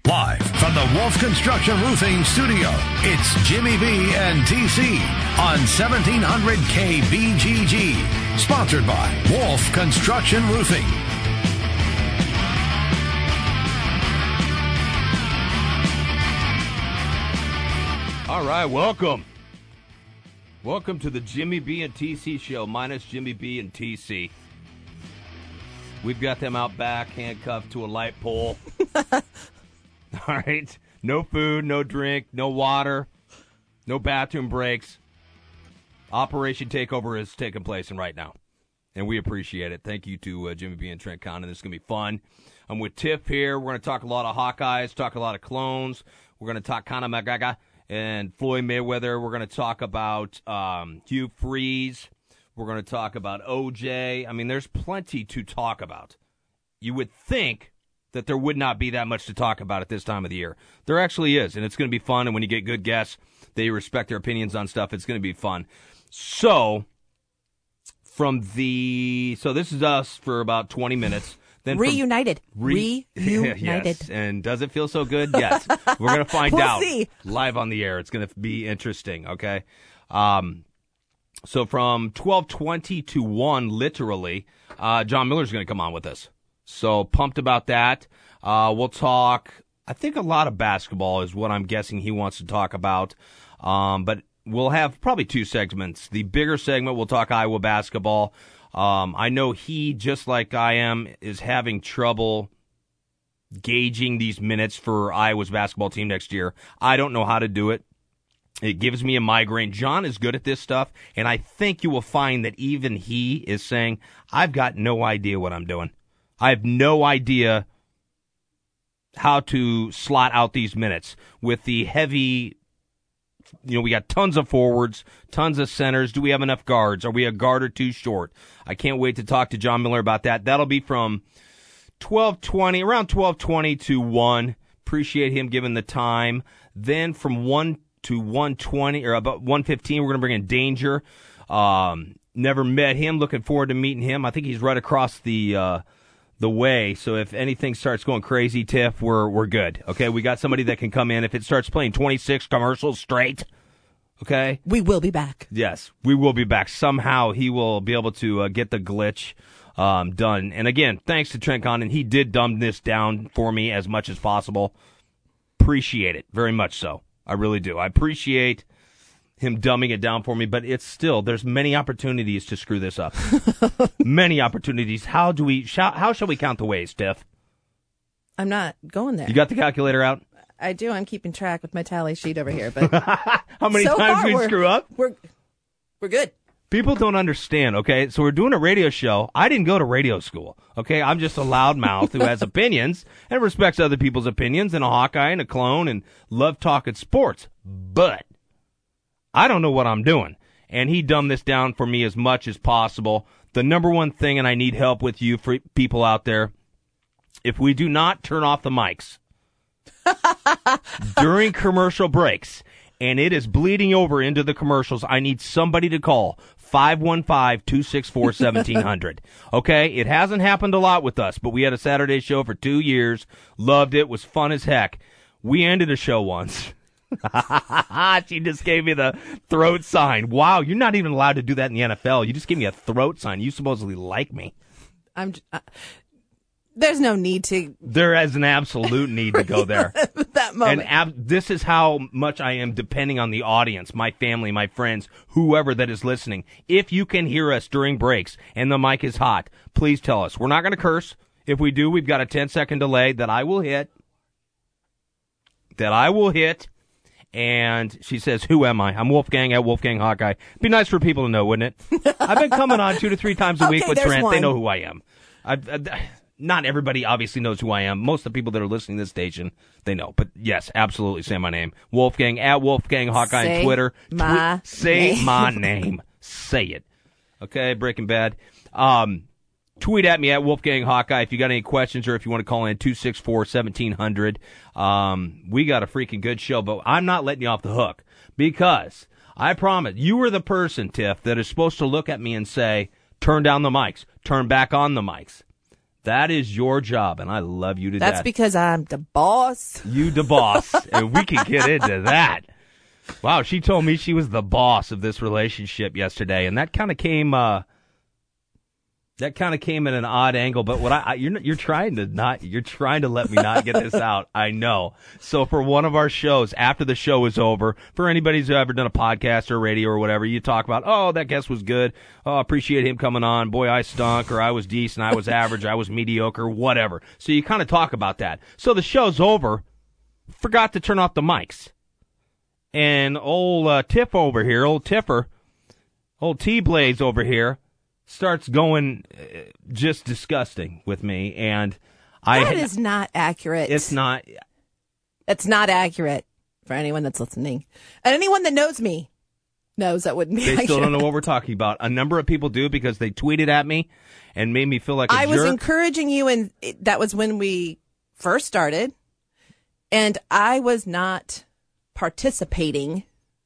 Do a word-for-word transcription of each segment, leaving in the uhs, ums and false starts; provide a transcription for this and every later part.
Live from the Wolf Construction Roofing Studio, it's Jimmy B and T C on seventeen hundred K B G G. Sponsored by Wolf Construction Roofing. All right, welcome. Welcome to the Jimmy B and T C show, minus Jimmy B and T C. We've got them out back, handcuffed to a light pole. All right. No food, no drink, no water, no bathroom breaks. Operation Takeover is taking place right now, and we appreciate it. Thank you to uh, Jimmy B and Trent Condon. This is going to be fun. I'm with Tiff here. We're going to talk a lot of Hawkeyes, talk a lot of clones. We're going to talk Conor McGregor and Floyd Mayweather. We're going to talk about um, Hugh Freeze. We're going to talk about O J. I mean, there's plenty to talk about. You would think that there would not be that much to talk about at this time of the year. There actually is, and it's going to be fun, and when you get good guests, they respect their opinions on stuff, it's going to be fun. So, from the, so this is us for about twenty minutes. Then Reunited. From, re, Reunited. Yes, and does it feel so good? Yes. We're going to find we'll out see. Live on the air. It's going to be interesting, okay? Um, so from twelve twenty to one, literally, uh, John Miller's going to come on with us. So pumped about that. Uh, we'll talk, I think a lot of basketball is what I'm guessing he wants to talk about. Um, but we'll have probably two segments. The bigger segment, we'll talk Iowa basketball. Um, I know he, just like I am, is having trouble gauging these minutes for Iowa's basketball team next year. I don't know how to do it. It gives me a migraine. John is good at this stuff, and I think you will find that even he is saying, I've got no idea what I'm doing. I have no idea how to slot out these minutes with the heavy, you know, we got tons of forwards, tons of centers. Do we have enough guards? Are we a guard or two short? I can't wait to talk to John Miller about that. That'll be from twelve twenty, around twelve twenty to one. Appreciate him giving the time. Then from one to one twenty, or about one fifteen, we're going to bring in Danger. Um, never met him. Looking forward to meeting him. I think he's right across the uh, the way. So if anything starts going crazy, Tiff, we're we're good. Okay, we got somebody that can come in. If it starts playing twenty-six commercials straight, okay, we will be back. Yes, we will be back. Somehow he will be able to uh, get the glitch um, done. And again, thanks to Trent Condon. He did dumb this down for me as much as possible. Appreciate it very much so. I really do. I appreciate him dumbing it down for me, but it's still, there's many opportunities to screw this up. Many opportunities. How do we, shall, how shall we count the ways, Tiff? I'm not going there. You got the calculator out? I do. I'm keeping track with my tally sheet over here. But how many so times far, we screw up? We're, we're good. People don't understand, okay? So we're doing a radio show. I didn't go to radio school, okay? I'm just a loudmouth who has opinions and respects other people's opinions and a Hawkeye and a clone and love talking sports. But I don't know what I'm doing. And he dumbed this down for me as much as possible. The number one thing, and I need help with you for people out there, if we do not turn off the mics during commercial breaks, and it is bleeding over into the commercials, I need somebody to call five one five, two six four, one seven zero zero. Okay? It hasn't happened a lot with us, but we had a Saturday show for two years. Loved it. Was fun as heck. We ended a show once. She just gave me the throat sign. Wow, you're not even allowed to do that in the N F L. You just gave me a throat sign. You supposedly like me. I'm. Uh, there's no need to. There is an absolute need to go there. At that moment. And ab- this is how much I am depending on the audience, my family, my friends, whoever that is listening. If you can hear us during breaks and the mic is hot, please tell us. We're not going to curse. If we do, we've got a ten second delay that I will hit. That I will hit. And she says, who am I? I'm Wolfgang at Wolfgang Hawkeye. Be nice for people to know, wouldn't it? I've been coming on two to three times a okay, week with Trent. one. They know who I am. I've, I, not everybody obviously knows who I am. Most of the people that are listening to this station, they know. But yes, absolutely say my name. Wolfgang at Wolfgang Hawkeye say on Twitter. My Twi- say name. my name. Say it. Okay, Breaking Bad. Um, tweet at me at Wolfgang Hawkeye if you got any questions or if you want to call in two six four, one seven zero zero. Um, we got a freaking good show, but I'm not letting you off the hook because I promise you were the person, Tiff, that is supposed to look at me and say, turn down the mics, turn back on the mics. That is your job, and I love you to That's death. because I'm the boss. You the boss, and we can get into that. Wow, she told me she was the boss of this relationship yesterday, and that kind of came. Uh, that kind of came at an odd angle. But what I, I you're you're trying to not you're trying to let me not get this out. I know. So for one of our shows, after the show is over, for anybody who's ever done a podcast or radio or whatever, you talk about, oh, that guest was good. Oh, I appreciate him coming on. Boy, I stunk, or I was decent, I was average, I was mediocre, whatever. So you kind of talk about that. So the show's over. Forgot to turn off the mics. And old uh, Tiff over here, old Tiffer, old T-Blaze over here, starts going uh, just disgusting with me. And I That is not accurate. It's not. It's not accurate for anyone that's listening. And anyone that knows me knows that wouldn't be They accurate. still don't know what we're talking about. A number of people do because they tweeted at me and made me feel like a I jerk. was encouraging you, and it- that was when we first started. And I was not participating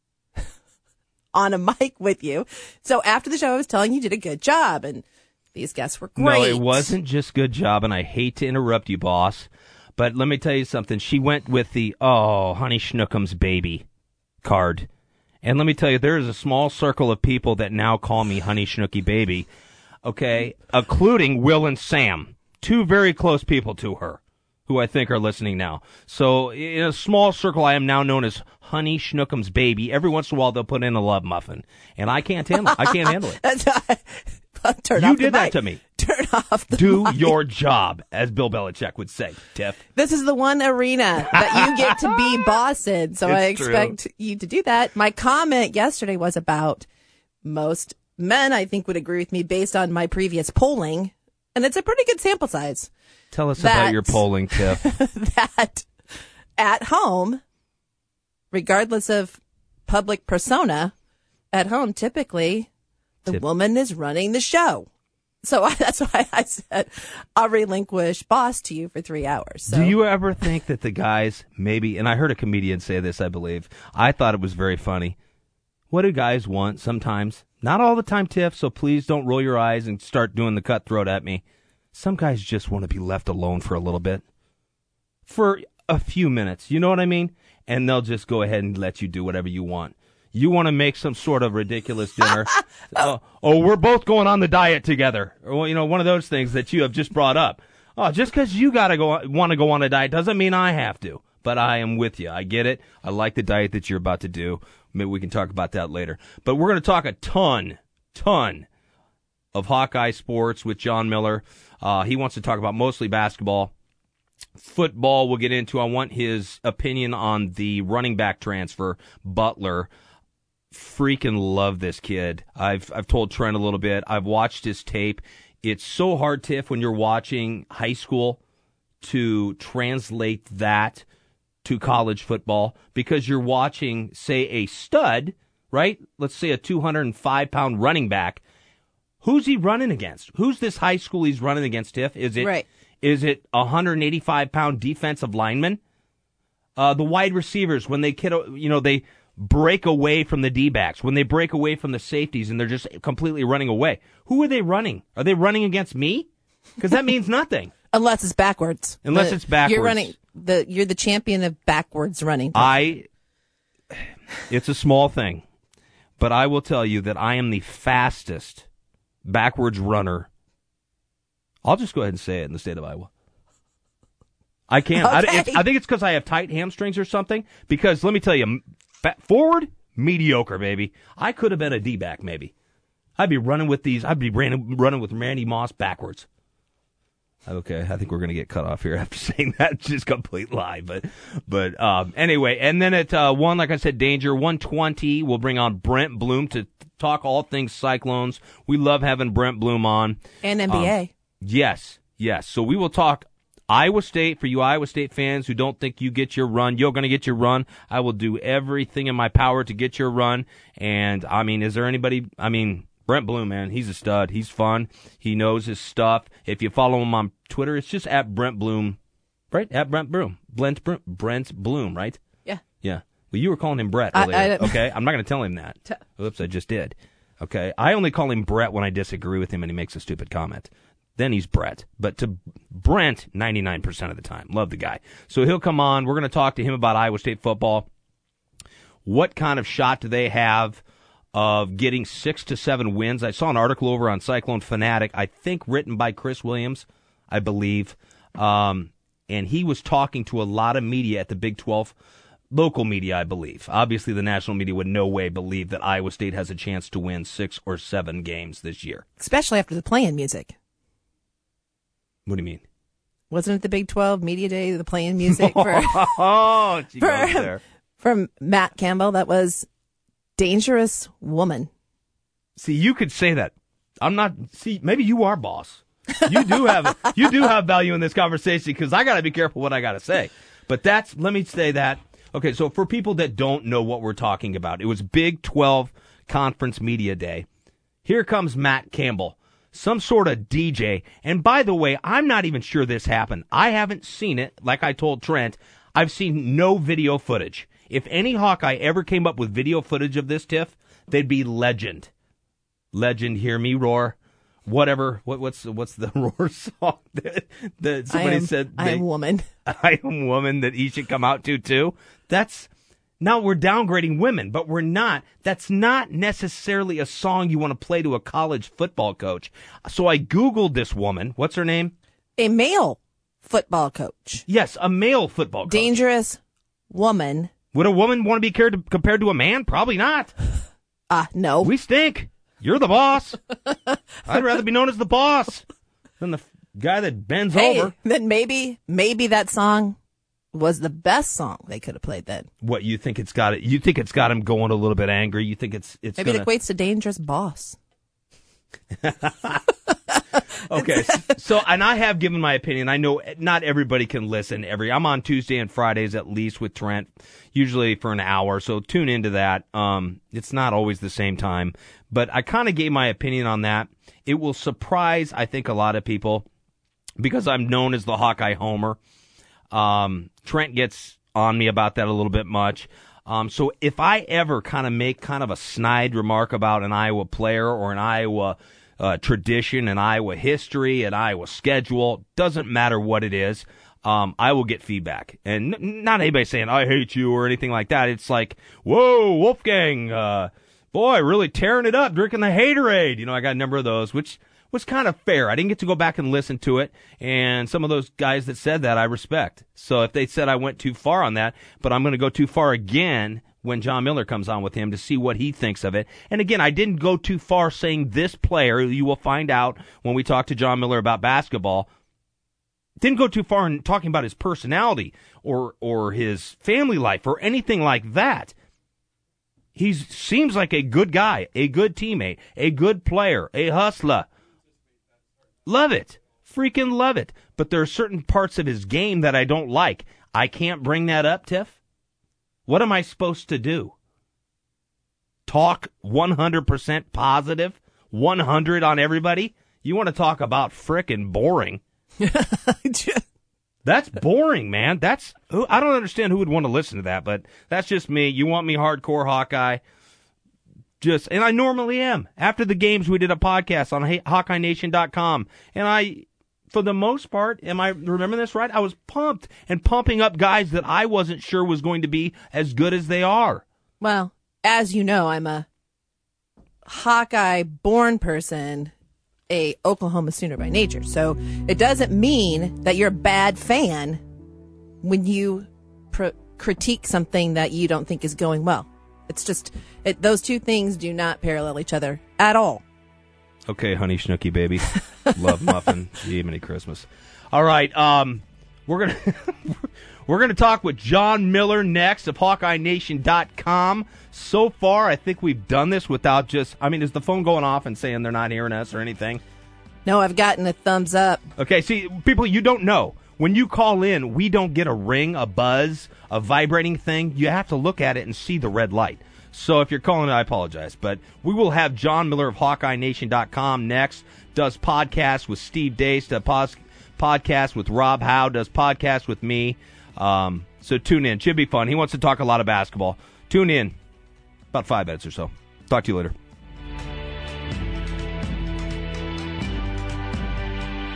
on a mic with you. So after the show, I was telling you you did a good job, and these guests were great. No, it wasn't just good job, and I hate to interrupt you, boss. But let me tell you something. She went with the, oh, Honey Schnookums baby card. And let me tell you, there is a small circle of people that now call me Honey Schnooky baby, okay, including Will and Sam, two very close people to her, who I think are listening now. So in a small circle, I am now known as Honey Schnookums baby. Every once in a while, they'll put in a love muffin, and I can't handle it. I can't handle it. Turn You off the did that mic. to me. Turn off the Do mic. your job, as Bill Belichick would say, Tiff. This is the one arena that you get to be boss in, so I It's true. expect you to do that. My comment yesterday was about most men, I think, would agree with me based on my previous polling, and it's a pretty good sample size. Tell us That- about your polling, Tiff. That at home, regardless of public persona, at home, typically, the Tip- woman is running the show. So I, that's why I said I'll relinquish boss to you for three hours. So. Do you ever think that the guys maybe, and I heard a comedian say this, I believe, I thought it was very funny. What do guys want sometimes? Not all the time, Tiff, so please don't roll your eyes and start doing the cutthroat at me. Some guys just want to be left alone for a little bit. For a few minutes, you know what I mean? And they'll just go ahead and let you do whatever you want. You want to make some sort of ridiculous dinner. oh, oh, we're both going on the diet together. Or, you know, one of those things that you have just brought up. Oh, just because you gotta go want to go on a diet doesn't mean I have to. But I am with you. I get it. I like the diet that you're about to do. Maybe we can talk about that later. But we're going to talk a ton, ton of Hawkeye sports with John Miller. Uh, he wants to talk about mostly basketball. Football we'll get into. I want his opinion on the running back transfer, Butler. Freaking love this kid. I've I've told Trent a little bit. I've watched his tape. It's so hard, Tiff, when you're watching high school to translate that to college football because you're watching, say, a stud, right? Let's say a two hundred five pound running back. Who's he running against? Who's this high school he's running against, Tiff? Is it Right. is it a one hundred eighty-five pound defensive lineman? Uh, the wide receivers, when they kid, you know, they break away from the D-backs, when they break away from the safeties and they're just completely running away. Who are they running? Are they running against me? Because that means nothing. Unless it's backwards. Unless The- it's backwards. You're running the you're the champion of backwards running. I, it's a small thing, but I will tell you that I am the fastest backwards runner. I'll just go ahead and say it in the state of Iowa. I can't. I, Okay. it's, I think it's because I have tight hamstrings or something. Because let me tell you, fa- forward, mediocre, baby. I could have been a D-back, maybe. I'd be running with these. I'd be running, running with Randy Moss backwards. Okay, I think we're going to get cut off here after saying that. It's just complete lie. But but um, anyway, and then at uh, one, like I said, Danger, one twenty, we'll bring on Brent Bloom to talk all things Cyclones. We love having Brent Bloom on. And N B A. Um, yes, yes. So we will talk Iowa State for you Iowa State fans who don't think you get your run. You're going to get your run. I will do everything in my power to get your run. And, I mean, is there anybody, I mean, Brent Bloom, man, he's a stud. He's fun. He knows his stuff. If you follow him on Twitter, it's just at Brent Bloom, right? At Brent Bloom. Brent, Brent Bloom, right? Yeah. Yeah. Well, you were calling him Brett I- earlier. I- okay? I'm not going to tell him that. Oops, I just did. Okay? I only call him Brett when I disagree with him and he makes a stupid comment. then he's Brett. But to Brent, ninety-nine percent of the time. Love the guy. So he'll come on. We're going to talk to him about Iowa State football. What kind of shot do they have of getting six to seven wins? I saw an article over on Cyclone Fanatic, I think written by Chris Williams, I believe. Um, and he was talking to a lot of media at the Big twelve, local media, I believe. Obviously, the national media would no way believe that Iowa State has a chance to win six or seven games this year. Especially after the playing music. What do you mean? Wasn't it the Big twelve Media Day, the playing music for, oh, she for, goes there. from Matt Campbell? That was Dangerous Woman. See, you could say that. I'm not. See, maybe you are boss. You do have you do have value in this conversation because I got to be careful what I got to say. But that's, let me say that. Okay, so for people that don't know what we're talking about, it was Big twelve Conference Media Day. Here comes Matt Campbell, some sort of D J. And by the way, I'm not even sure this happened. I haven't seen it. Like I told Trent, I've seen no video footage. If any Hawkeye ever came up with video footage of this, Tiff, they'd be legend. Legend, hear me roar. Whatever. What, what's what's the roar song that, that somebody I am, said? I they, am woman. I am woman that he should come out to too. That's, now we're downgrading women, but we're not. That's not necessarily a song you want to play to a college football coach. So I Googled this woman. What's her name? A male football coach. Yes, a male football coach. Dangerous Woman. Would a woman want to be cared to, compared to a man? Probably not. Ah, uh, no. We stink. You're the boss. I'd rather be known as the boss than the f- guy that bends hey, over. Then maybe, maybe that song was the best song they could have played then. What, you think it's got it? You think it's got him going a little bit angry? You think it's it's maybe gonna... it equates to Dangerous Boss. Okay, so, and I have given my opinion. I know not everybody can listen every. I'm on Tuesday and Fridays at least with Trent, usually for an hour. So tune into that. Um, it's not always the same time, but I kind of gave my opinion on that. It will surprise, I think, a lot of people because I'm known as the Hawkeye Homer. Um, Trent gets on me about that a little bit much. Um, so if I ever kind of make kind of a snide remark about an Iowa player or an Iowa uh, tradition, an Iowa history, an Iowa schedule, doesn't matter what it is, um, I will get feedback. And n- not anybody saying, I hate you or anything like that. It's like, whoa, Wolfgang, uh, boy, really tearing it up, drinking the Haterade. You know, I got a number of those, which was kind of fair. I didn't get to go back and listen to it, and some of those guys that said that I respect. So if they said I went too far on that, but I'm going to go too far again when John Miller comes on with him to see what he thinks of it. And again, I didn't go too far saying this player, you will find out when we talk to John Miller about basketball, didn't go too far in talking about his personality or or his family life or anything like that. He seems like a good guy, a good teammate, a good player, a hustler. Love it. Freaking love it. But there are certain parts of his game that I don't like. I can't bring that up, Tiff. What am I supposed to do? Talk one hundred percent positive? one hundred on everybody? You want to talk about frickin' boring. That's boring, man. That's I don't understand who would want to listen to that, but that's just me. You want me hardcore Hawkeye? Just, and I normally am. After the games, we did a podcast on Hawkeye Nation dot com, and I, for the most part, am I remembering this right? I was pumped and pumping up guys that I wasn't sure was going to be as good as they are. Well, as you know, I'm a Hawkeye-born person, a Oklahoma Sooner by nature. So it doesn't mean that you're a bad fan when you pr- critique something that you don't think is going well. It's just, it, those two things do not parallel each other at all. Okay, honey Snooki, baby. Love muffin. Jiminy Christmas. All right, um, we're gonna we're gonna talk with John Miller next of Hawkeye Nation dot com. So far, I think we've done this without just. I mean, is the phone going off and saying they're not hearing us or anything? No, I've gotten a thumbs up. Okay, see, people, you don't know. When you call in, we don't get a ring, a buzz, a vibrating thing. You have to look at it and see the red light. So if you're calling it, I apologize. But we will have John Miller of Hawkeye Nation dot com next. Does podcasts with Steve Dace, does pos- podcast with Rob Howe, does podcast with me. Um, so tune in. Should be fun. He wants to talk a lot of basketball. Tune in. About five minutes or so. Talk to you later.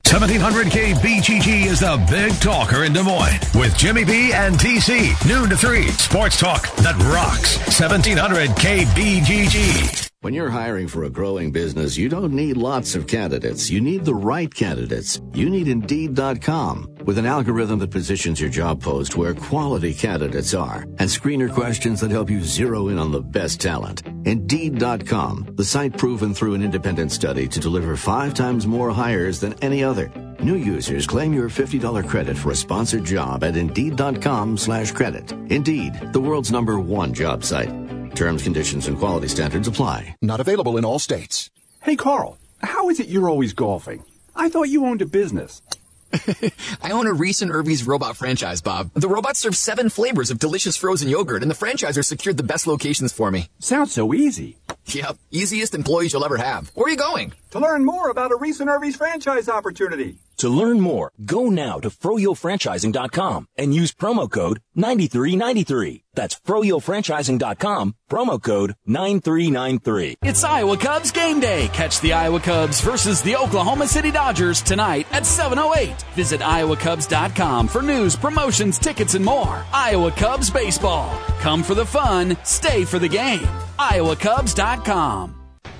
seventeen hundred K B G G is the big talker in Des Moines with Jimmy B and T C. Noon to three. Sports talk that rocks. seventeen hundred K B G G. When you're hiring for a growing business, you don't need lots of candidates. You need the right candidates. You need Indeed dot com. With an algorithm that positions your job post where quality candidates are and screener questions that help you zero in on the best talent. Indeed dot com, the site proven through an independent study to deliver five times more hires than any other. New users claim your fifty dollars credit for a sponsored job at Indeed dot com slash credit. Indeed, the world's number one job site. Terms, conditions, and quality standards apply. Not available in all states. Hey, Carl, how is it you're always golfing? I thought you owned a business. I own a Reese and Irvy's robot franchise, Bob. The robots serve seven flavors of delicious frozen yogurt, and the franchiser secured the best locations for me. Sounds so easy. Yep, easiest employees you'll ever have. Where are you going? To learn more about a Reese and Irvy's franchise opportunity. To learn more, go now to froyo franchising dot com and use promo code nine three nine three. That's froyo franchising dot com, promo code nine three nine three. It's Iowa Cubs game day. Catch the Iowa Cubs versus the Oklahoma City Dodgers tonight at seven oh eight. Visit iowa cubs dot com for news, promotions, tickets, and more. Iowa Cubs baseball. Come for the fun, stay for the game. iowa cubs dot com.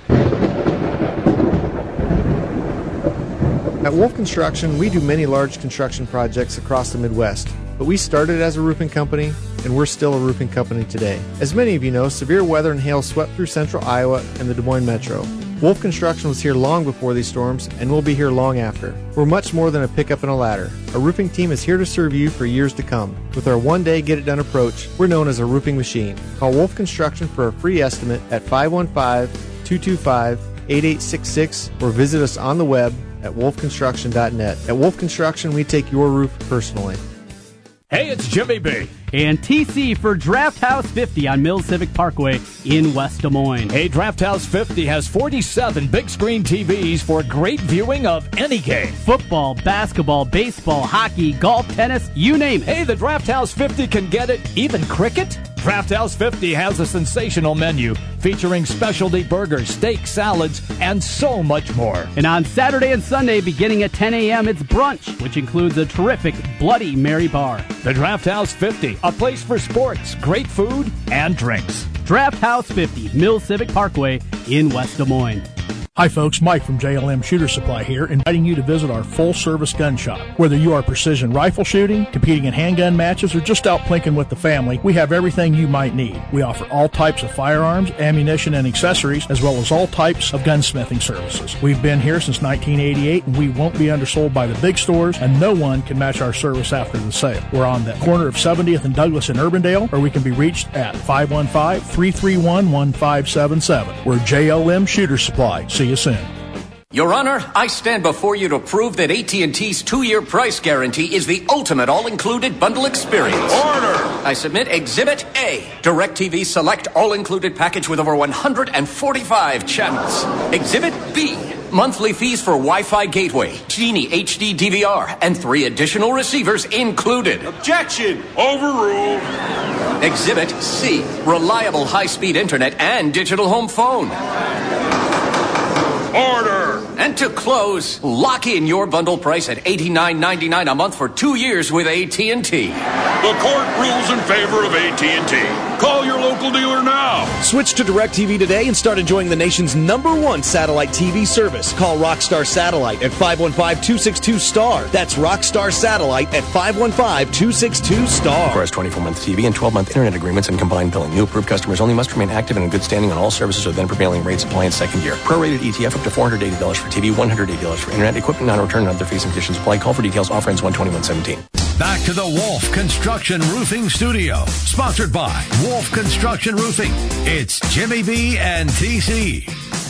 At Wolf Construction, we do many large construction projects across the Midwest, but we started as a roofing company, and we're still a roofing company today. As many of you know, severe weather and hail swept through central Iowa and the Des Moines metro. Wolf Construction was here long before these storms, and will be here long after. We're much more than a pickup and a ladder. Our roofing team is here to serve you for years to come. With our one-day get-it-done approach, we're known as a roofing machine. Call Wolf Construction for a free estimate at five one five, two two five, eight eight six six or visit us on the web at wolf construction dot net. At Wolf Construction, we take your roof personally. Hey, it's Jimmy B. And T C for Draft House fifty on Mills Civic Parkway in West Des Moines. Hey, Draft House fifty has forty-seven big screen T Vs for great viewing of any game. Football, basketball, baseball, hockey, golf, tennis, you name it. Hey, the Draft House fifty can get it, even cricket. Draft House fifty has a sensational menu featuring specialty burgers, steak, salads, and so much more. And on Saturday and Sunday, beginning at ten a.m., it's brunch, which includes a terrific Bloody Mary bar. The Draft House fifty, a place for sports, great food, and drinks. Draft House fifty, Mills Civic Parkway in West Des Moines. Hi folks, Mike from J L M Shooter Supply here, inviting you to visit our full-service gun shop. Whether you are precision rifle shooting, competing in handgun matches, or just out plinking with the family, we have everything you might need. We offer all types of firearms, ammunition, and accessories, as well as all types of gunsmithing services. We've been here since nineteen eighty-eight, and we won't be undersold by the big stores, and no one can match our service after the sale. We're on the corner of seventieth and Douglas in Urbandale, or we can be reached at five one five, three three one, one five seven seven. We're J L M Shooter Supply. See you soon. Your Honor, I stand before you to prove that A T and T's two-year price guarantee is the ultimate all-included bundle experience. Order! I submit Exhibit A, DirecTV Select all-included package with over one hundred forty-five channels. Exhibit B, monthly fees for Wi-Fi gateway, Genie H D D V R, and three additional receivers included. Objection! Overruled. Exhibit C, reliable high-speed internet and digital home phone. Order! And to close, lock in your bundle price at eighty-nine ninety-nine a month for two years with A T and T. The court rules in favor of A T and T. Call your local dealer now. Switch to DirecTV today and start enjoying the nation's number one satellite T V service. Call Rockstar Satellite at five one five, two six two, S T A R. That's Rockstar Satellite at five one five, two six two, S T A R. Requires twenty-four month T V and twelve month internet agreements and combined billing. New approved customers only must remain active and in good standing on all services or then prevailing rates apply in second year. Prorated E T F up to four hundred eighty dollars for T V, one hundred eighty dollars for internet. Equipment non-return and other fees and conditions apply. Call for details. Offer ends one twenty-one seventeen. Back to the Wolf Construction Roofing Studio. Sponsored by Wolf Construction Roofing. It's Jimmy B and T C.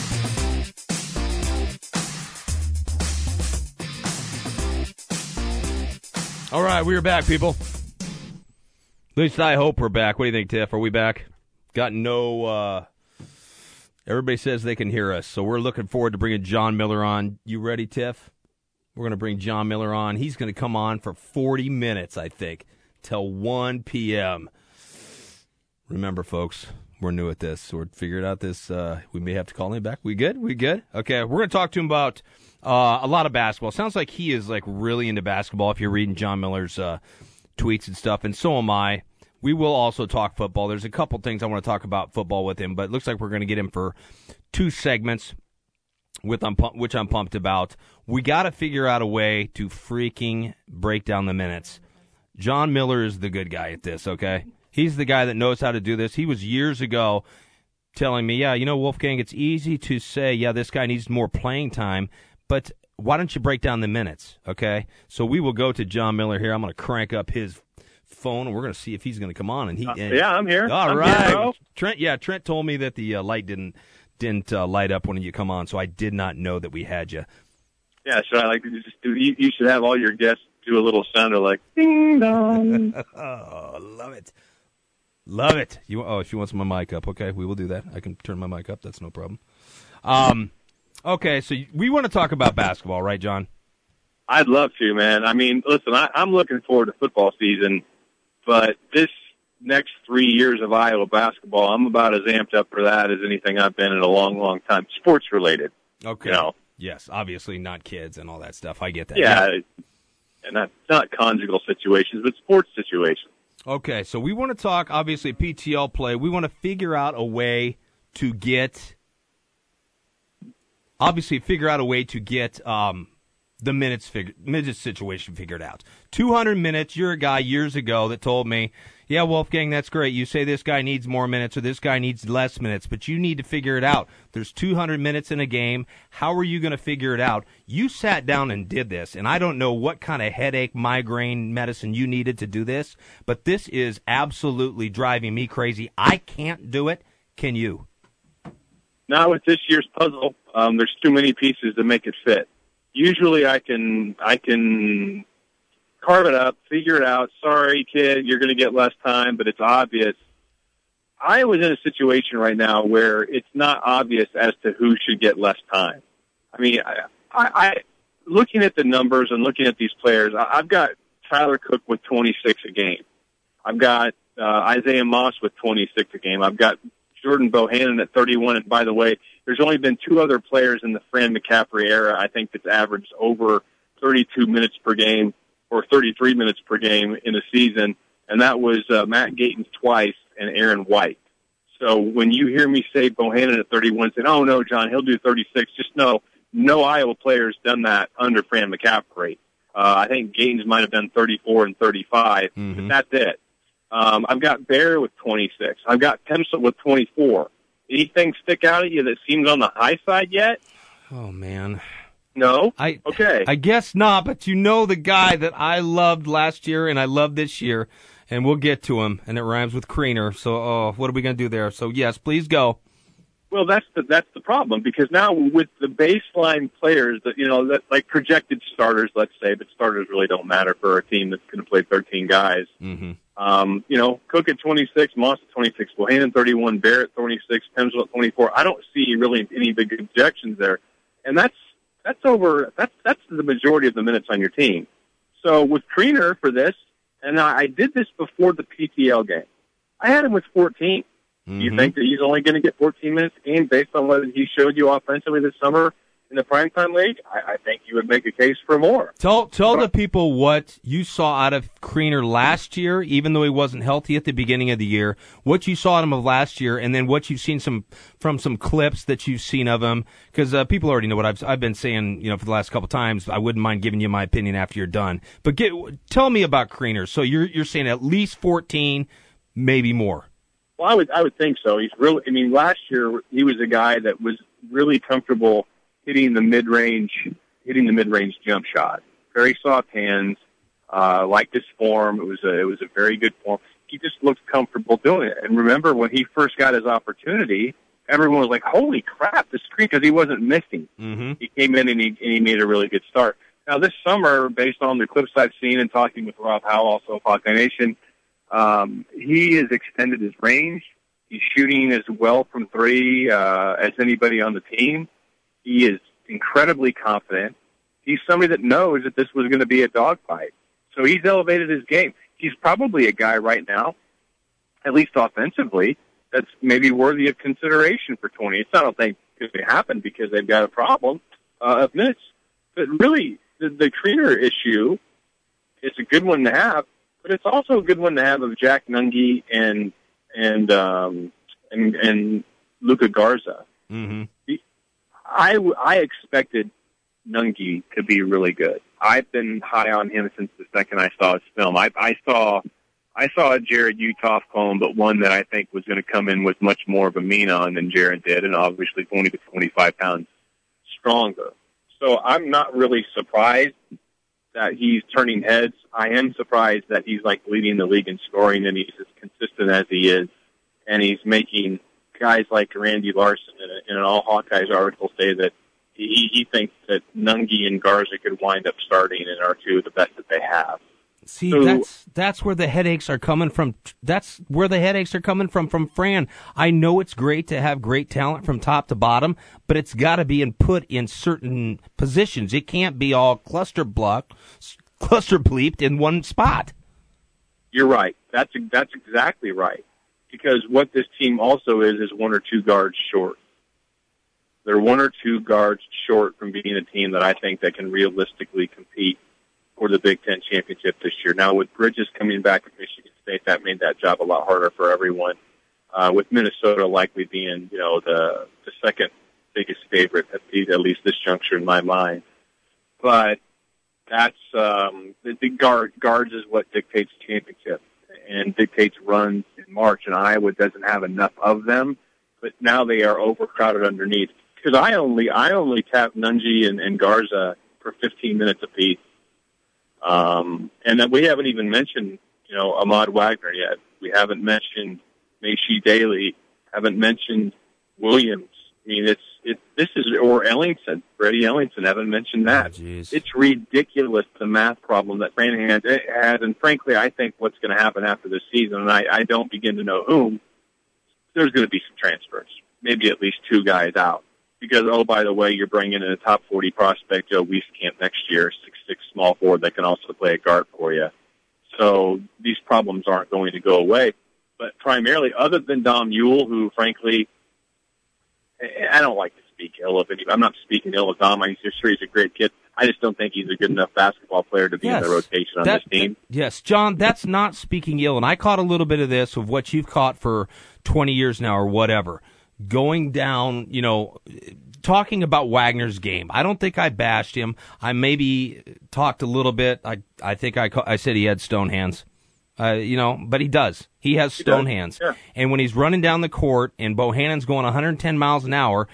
All right, we are back, people. At least I hope we're back. What do you think, Tiff? Are we back? Got no... Uh, everybody says they can hear us, so we're looking forward to bringing John Miller on. You ready, Tiff? We're going to bring John Miller on. He's going to come on for forty minutes, I think, till one p.m. Remember, folks, we're new at this, so we're figuring out this. Uh, we may have to call him back. We good? We good? Okay, we're going to talk to him about Uh, a lot of basketball. Sounds like he is like really into basketball if you're reading John Miller's uh, tweets and stuff, and so am I. We will also talk football. There's a couple things I want to talk about football with him, but it looks like we're going to get him for two segments, with I'm, which I'm pumped about. We got to figure out a way to freaking break down the minutes. John Miller is the good guy at this, okay? He's the guy that knows how to do this. He was years ago telling me, yeah, you know, Wolfgang, it's easy to say, yeah, this guy needs more playing time, but why don't you break down the minutes, okay? So we will go to John Miller here. I'm going to crank up his phone, and we're going to see if he's going to come on. And he, uh, and, yeah, I'm here. All I'm right, here, bro. Trent. Yeah, Trent told me that the uh, light didn't didn't uh, light up when you come on, so I did not know that we had you. Yeah, should I like to just do? You, you should have all your guests do a little sound of like ding dong. Oh, love it, love it. You oh, she wants my mic up. Okay, we will do that. I can turn my mic up. That's no problem. Um, okay, so we want to talk about basketball, right, John? I'd love to, man. I mean, listen, I, I'm looking forward to football season. But this next three years of Iowa basketball, I'm about as amped up for that as anything I've been in a long, long time. Sports related. Okay. You know? Yes, obviously not kids and all that stuff. I get that. Yeah, yeah. And not, not conjugal situations, but sports situations. Okay, so we want to talk, obviously, P T L play. We want to figure out a way to get, obviously, figure out a way to get um, the minutes fig- minutes situation figured out. two hundred minutes, you're a guy years ago that told me, yeah, Wolfgang, that's great. You say this guy needs more minutes or this guy needs less minutes, but you need to figure it out. There's two hundred minutes in a game. How are you going to figure it out? You sat down and did this, and I don't know what kind of headache, migraine medicine you needed to do this, but this is absolutely driving me crazy. I can't do it. Can you? Not with this year's puzzle. Um, there's too many pieces to make it fit. Usually I can I can carve it up, figure it out. Sorry, kid, you're going to get less time, but it's obvious. I was in a situation right now where it's not obvious as to who should get less time. I mean, I, I, I looking at the numbers and looking at these players, I, I've got Tyler Cook with twenty-six a game. I've got uh, Isaiah Moss with twenty-six a game. I've got Jordan Bohannon at thirty-one. And by the way, there's only been two other players in the Fran McCaffrey era, I think, that's averaged over thirty-two minutes per game or thirty-three minutes per game in a season, and that was uh, Matt Gatens twice and Aaron White. So when you hear me say Bohannon at thirty-one, saying, oh, no, John, he'll do thirty-six, just know no Iowa player's done that under Fran McCaffrey. Uh, I think Gatens might have done thirty-four and thirty-five, mm-hmm. but that's it. Um, I've got Bear with twenty-six. I've got Pencil with twenty-four. Anything stick out at you that seems on the high side yet? Oh, man. No? I, okay. I guess not, but you know the guy that I loved last year and I love this year, and we'll get to him, and it rhymes with Creener. So, oh, what are we going to do there? So, yes, please go. Well, that's the that's the problem, because now with the baseline players that you know that like projected starters, let's say, but starters really don't matter for a team that's going to play thirteen guys. Mm-hmm. Um, you know, Cook at twenty-six, Moss at twenty-six, Bohannon thirty-one, Barrett at twenty-six, Pemsel at twenty-four. I don't see really any big objections there, and that's that's over. That's that's the majority of the minutes on your team. So with Creener for this, and I, I did this before the P T L game. I had him with fourteen. Mm-hmm. Do you think that he's only going to get fourteen minutes a game based on what he showed you offensively this summer in the primetime league? I, I think you would make a case for more. Tell tell the people what you saw out of Creener last year, even though he wasn't healthy at the beginning of the year, what you saw out of him of last year, and then what you've seen some from some clips that you've seen of him, because uh, people already know what I've I've been saying, you know, for the last couple times. I wouldn't mind giving you my opinion after you're done. But get, tell me about Creener. So you're you're saying at least fourteen, maybe more. Well, I would I would think so. He's really. I mean, last year he was a guy that was really comfortable hitting the mid range, hitting the mid range jump shot. Very soft hands. Uh, liked his form. It was a it was a very good form. He just looked comfortable doing it. And remember when he first got his opportunity, everyone was like, "Holy crap, this screen!" Because he wasn't missing. Mm-hmm. He came in and he and he made a really good start. Now this summer, based on the clips I've seen and talking with Rob Howell, also of Hawkeye Nation. Um, he has extended his range. He's shooting as well from three uh, as anybody on the team. He is incredibly confident. He's somebody that knows that this was going to be a dogfight. So he's elevated his game. He's probably a guy right now, at least offensively, that's maybe worthy of consideration for twenty. It's not, I don't think, going to happen because they've got a problem uh, of minutes. but really, the, the Kriener issue is a good one to have, but it's also a good one to have of Jack Nunge and and um, and, and Luka Garza. Mm-hmm. I, I expected Nunge to be really good. I've been high on him since the second I saw his film. I, I saw I saw a Jared Uthoff clone, but one that I think was going to come in with much more of a mean on than Jared did, and obviously twenty to twenty-five pounds stronger. So I'm not really surprised that he's turning heads. I am surprised that he's like leading the league in scoring, and he's as consistent as he is, and he's making guys like Randy Larson in, a, in an All Hawkeyes article say that he, he thinks that Nunge and Garza could wind up starting and are two of the best that they have. See, so, that's that's where the headaches are coming from. That's where the headaches are coming from from Fran. I know it's great to have great talent from top to bottom, but it's got to be in put in certain positions. It can't be all cluster block, cluster bleeped in one spot. You're right. That's that's exactly right. Because what this team also is is one or two guards short. They're one or two guards short from being a team that I think that can realistically compete for the Big Ten championship this year. Now, with Bridges coming back from Michigan State, that made that job a lot harder for everyone. Uh, with Minnesota likely being, you know, the the second biggest favorite at, the, at least this juncture in my mind. But that's um, the, the guard guards is what dictates championship and dictates runs in March. And Iowa doesn't have enough of them, but now they are overcrowded underneath. Because I only I only tap Nunge and, and Garza for fifteen minutes apiece. Um, and then we haven't even mentioned, you know, Ahmad Wagner yet. We haven't mentioned Macy Daly. Haven't mentioned Williams. I mean, it's it. This is or Ellingson, Freddie Ellingson. Haven't mentioned that. Oh, it's ridiculous the math problem that Fran had, had, and frankly, I think what's going to happen after this season, and I, I don't begin to know whom. There's going to be some transfers, maybe at least two guys out. Because, oh, by the way, you're bringing in a top forty prospect, Joe Wieskamp, next year, six six small forward that can also play a guard for you. So these problems aren't going to go away. But primarily, other than Dom Ewell, who, frankly, I don't like to speak ill of anybody. I'm not speaking ill of Dom. I'm sure he's a great kid. I just don't think he's a good enough basketball player to be yes, in the rotation on that, this team. That, yes, John, that's not speaking ill. And I caught a little bit of this of what you've caught for twenty years now or whatever. Going down, you know, talking about Wagner's game. I don't think I bashed him. I maybe talked a little bit. I I think I I said he had stone hands. Uh, you know, but he does. He has stone he hands. Sure. And when he's running down the court and Bohannon's going one hundred ten miles an hour,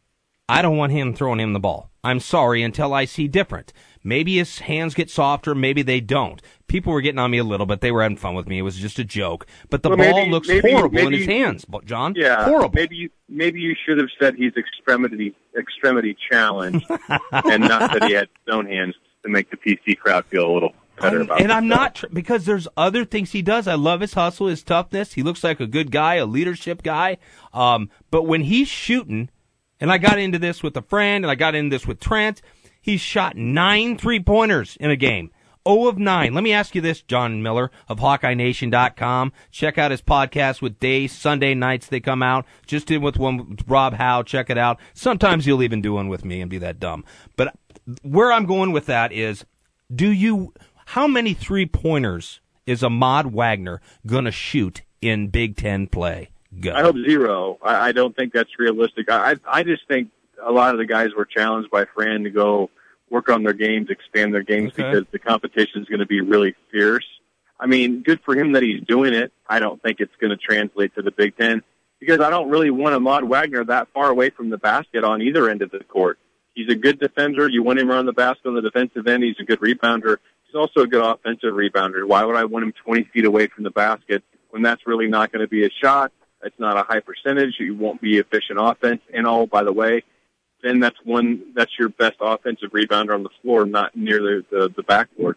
I don't want him throwing him the ball. I'm sorry until I see different. Maybe his hands get softer, maybe they don't. People were getting on me a little bit. They were having fun with me. It was just a joke. But the well, ball maybe, looks maybe, horrible maybe in his you, hands, John. Yeah, horrible. Maybe you, maybe you should have said he's extremity extremity challenged, and not that he had stone hands to make the P C crowd feel a little better I'm, about. And I'm himself. not tr- because there's other things he does. I love his hustle, his toughness. He looks like a good guy, a leadership guy. Um, but when he's shooting, and I got into this with a friend, and I got into this with Trent. He's shot nine three-pointers in a game. oh of nine. Let me ask you this, John Miller of Hawkeye Nation dot com. Check out his podcast with Day. Sunday nights they come out. Just did with one with Rob Howe. Check it out. Sometimes he'll even do one with me and be that dumb. But where I'm going with that is, do you, how many three-pointers is Ahmad Wagner going to shoot in Big Ten play? Go. I hope zero. I, I don't think that's realistic. I, I I just think a lot of the guys were challenged by Fran to go work on their games, expand their games, okay. because the competition is going to be really fierce. I mean, good for him that he's doing it. I don't think it's going to translate to the Big Ten because I don't really want Ahmad Wagner that far away from the basket on either end of the court. He's a good defender. You want him around the basket on the defensive end. He's a good rebounder. He's also a good offensive rebounder. Why would I want him twenty feet away from the basket when that's really not going to be a shot? It's not a high percentage. You won't be efficient offense. And oh, by the way, then that's one, that's your best offensive rebounder on the floor, not near the, the, the backboard.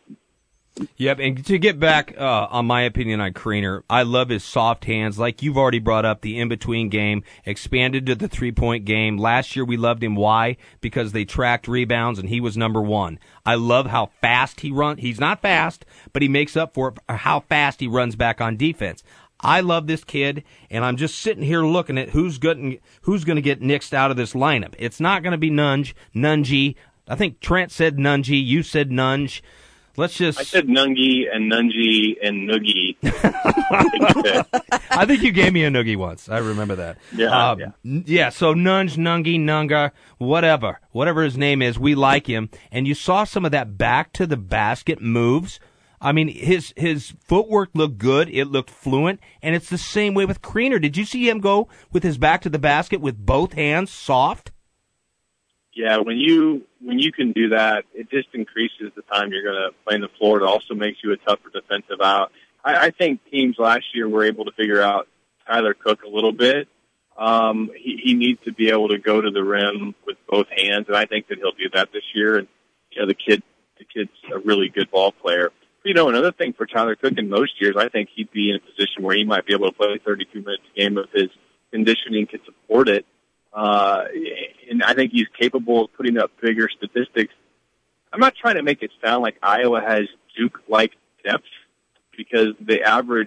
Yep, and to get back uh, on my opinion on Kriener, I love his soft hands. Like you've already brought up, the in-between game, expanded to the three-point game. Last year we loved him. Why? Because they tracked rebounds, and he was number one. I love how fast he runs. He's not fast, but he makes up for it, how fast he runs back on defense. I love this kid, and I'm just sitting here looking at who's going who's going to get nixed out of this lineup. It's not going to be Nunge, Nunge, I think Trent said Nungy. You said Nunge. Let's just. I said Nungy and Nungy and Noogie. I think you gave me a Noogie once. I remember that. Yeah, um, yeah. N- yeah, so Nunge, Nungy, Nunga, whatever. Whatever his name is, we like him. And you saw some of that back to the basket moves. I mean, his his footwork looked good. It looked fluent. And it's the same way with Kriener. Did you see him go with his back to the basket with both hands soft? Yeah, when you when you can do that, it just increases the time you're going to play in the floor. It also makes you a tougher defensive out. I, I think teams last year were able to figure out Tyler Cook a little bit. Um, he, he needs to be able to go to the rim with both hands, and I think that he'll do that this year. And you know, the kid, the kid's a really good ball player. But, you know, another thing for Tyler Cook in most years, I think he'd be in a position where he might be able to play thirty-two minutes a game if his conditioning could support it. Uh, and I think he's capable of putting up bigger statistics. I'm not trying to make it sound like Iowa has Duke-like depth, because the average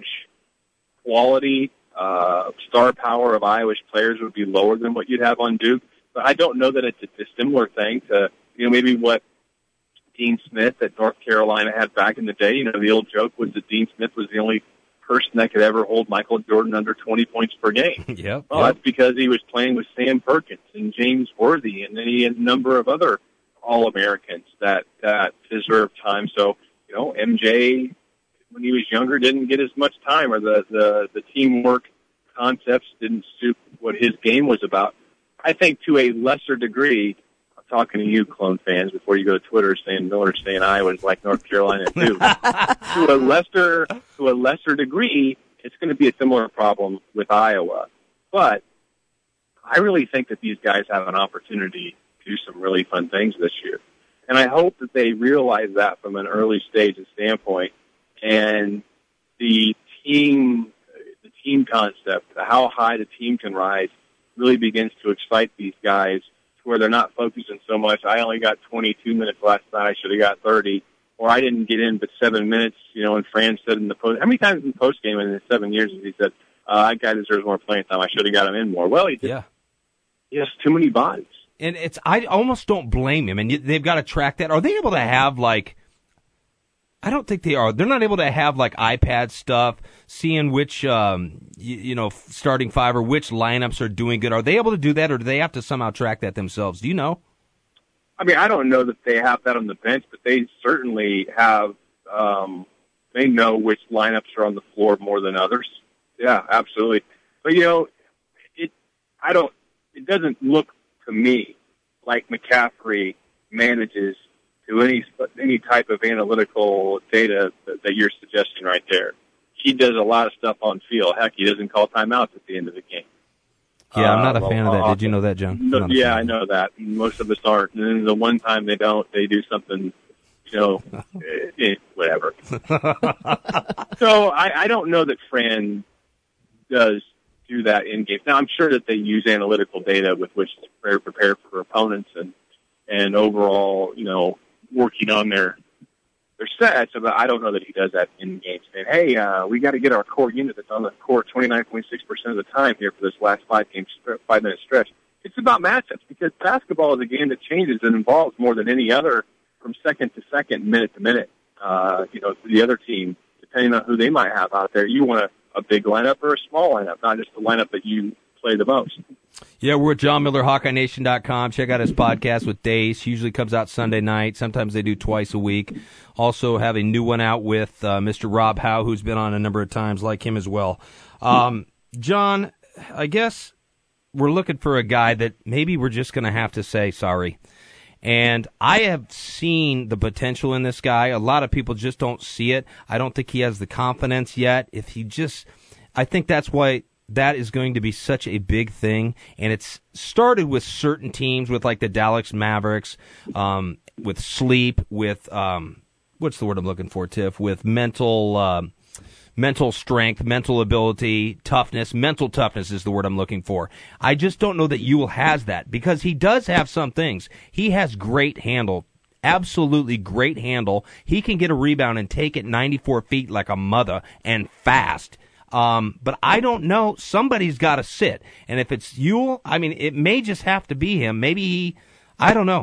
quality, uh, star power of Iowa's players would be lower than what you'd have on Duke. But I don't know that it's a dissimilar thing to, you know, maybe what Dean Smith at North Carolina had back in the day. You know, the old joke was that Dean Smith was the only person that could ever hold Michael Jordan under twenty points per game. Yep. Well, yep. that's because he was playing with Sam Perkins and James Worthy, and then he had a number of other All-Americans that, that deserved time. So, you know, M J, when he was younger, didn't get as much time, or the, the, the teamwork concepts didn't suit what his game was about. I think to a lesser degree, I'm talking to you, Clone fans, before you go to Twitter saying Miller's saying Iowa's like North Carolina too. to a lesser to a lesser degree, it's going to be a similar problem with Iowa. But I really think that these guys have an opportunity to do some really fun things this year. And I hope that they realize that from an early stage standpoint. And the team, the team concept, how high the team can rise, really begins to excite these guys to where they're not focusing so much. I only got twenty-two minutes last night. I should have got thirty. Or I didn't get in but seven minutes, you know, and Fran said in the post, how many times in the post game in the seven years has he said, uh, that guy deserves more playing time. I should have got him in more. Well, he did. Yeah. He has too many bodies. And it's, I almost don't blame him. And you, they've got to track that. Are they able to have, like, I don't think they are. They're not able to have, like, iPad stuff, seeing which, um, you, you know, starting five or which lineups are doing good. Are they able to do that, or do they have to somehow track that themselves? Do you know? I mean, I don't know that they have that on the bench, but they certainly have, um, they know which lineups are on the floor more than others. Yeah, absolutely. But, you know, it, I don't, it doesn't look to me like McCaffrey manages to any, any type of analytical data that, that you're suggesting right there. He does a lot of stuff on field. Heck, he doesn't call timeouts at the end of the game. Yeah, I'm not a uh, fan well, of that. Did you know that, John? No, yeah, I know that. Most of us aren't. And then the one time they don't, they do something, you know, eh, whatever. So I, I don't know that Fran does do that in games. Now, I'm sure that they use analytical data with which to prepare, prepare for opponents and, and overall, you know, working on their their sets. But I don't know that he does that in games. Saying, hey, uh, we got to get our core unit that's on the court twenty-nine point six percent of the time here for this last five game, five minute stretch. It's about matchups, because basketball is a game that changes and involves more than any other from second to second, minute to minute. Uh, you know, the other team, depending on who they might have out there, you want a, a big lineup or a small lineup, not just the lineup that you play the most. Yeah, we're at John Miller, Hawkeye Nation dot com. Check out his podcast with Dace. Usually comes out Sunday night. Sometimes they do twice a week. Also have a new one out with uh, Mister Rob Howe, who's been on a number of times, like him as well. Um, John, I guess we're looking for a guy that maybe we're just going to have to say sorry. And I have seen the potential in this guy. A lot of people just don't see it. I don't think he has the confidence yet. If he just, I think that's why that is going to be such a big thing. And it's started with certain teams, with like the Dallas Mavericks, um, with sleep, with, um, what's the word I'm looking for, Tiff? With mental, um, mental strength, mental ability, toughness. Mental toughness is the word I'm looking for. I just don't know that Ewell has that, because he does have some things. He has great handle. Absolutely great handle. He can get a rebound and take it ninety-four feet like a mother, and fast. Um, but I don't know. Somebody's got to sit. And if it's Ewell, I mean, it may just have to be him. Maybe he, I don't know.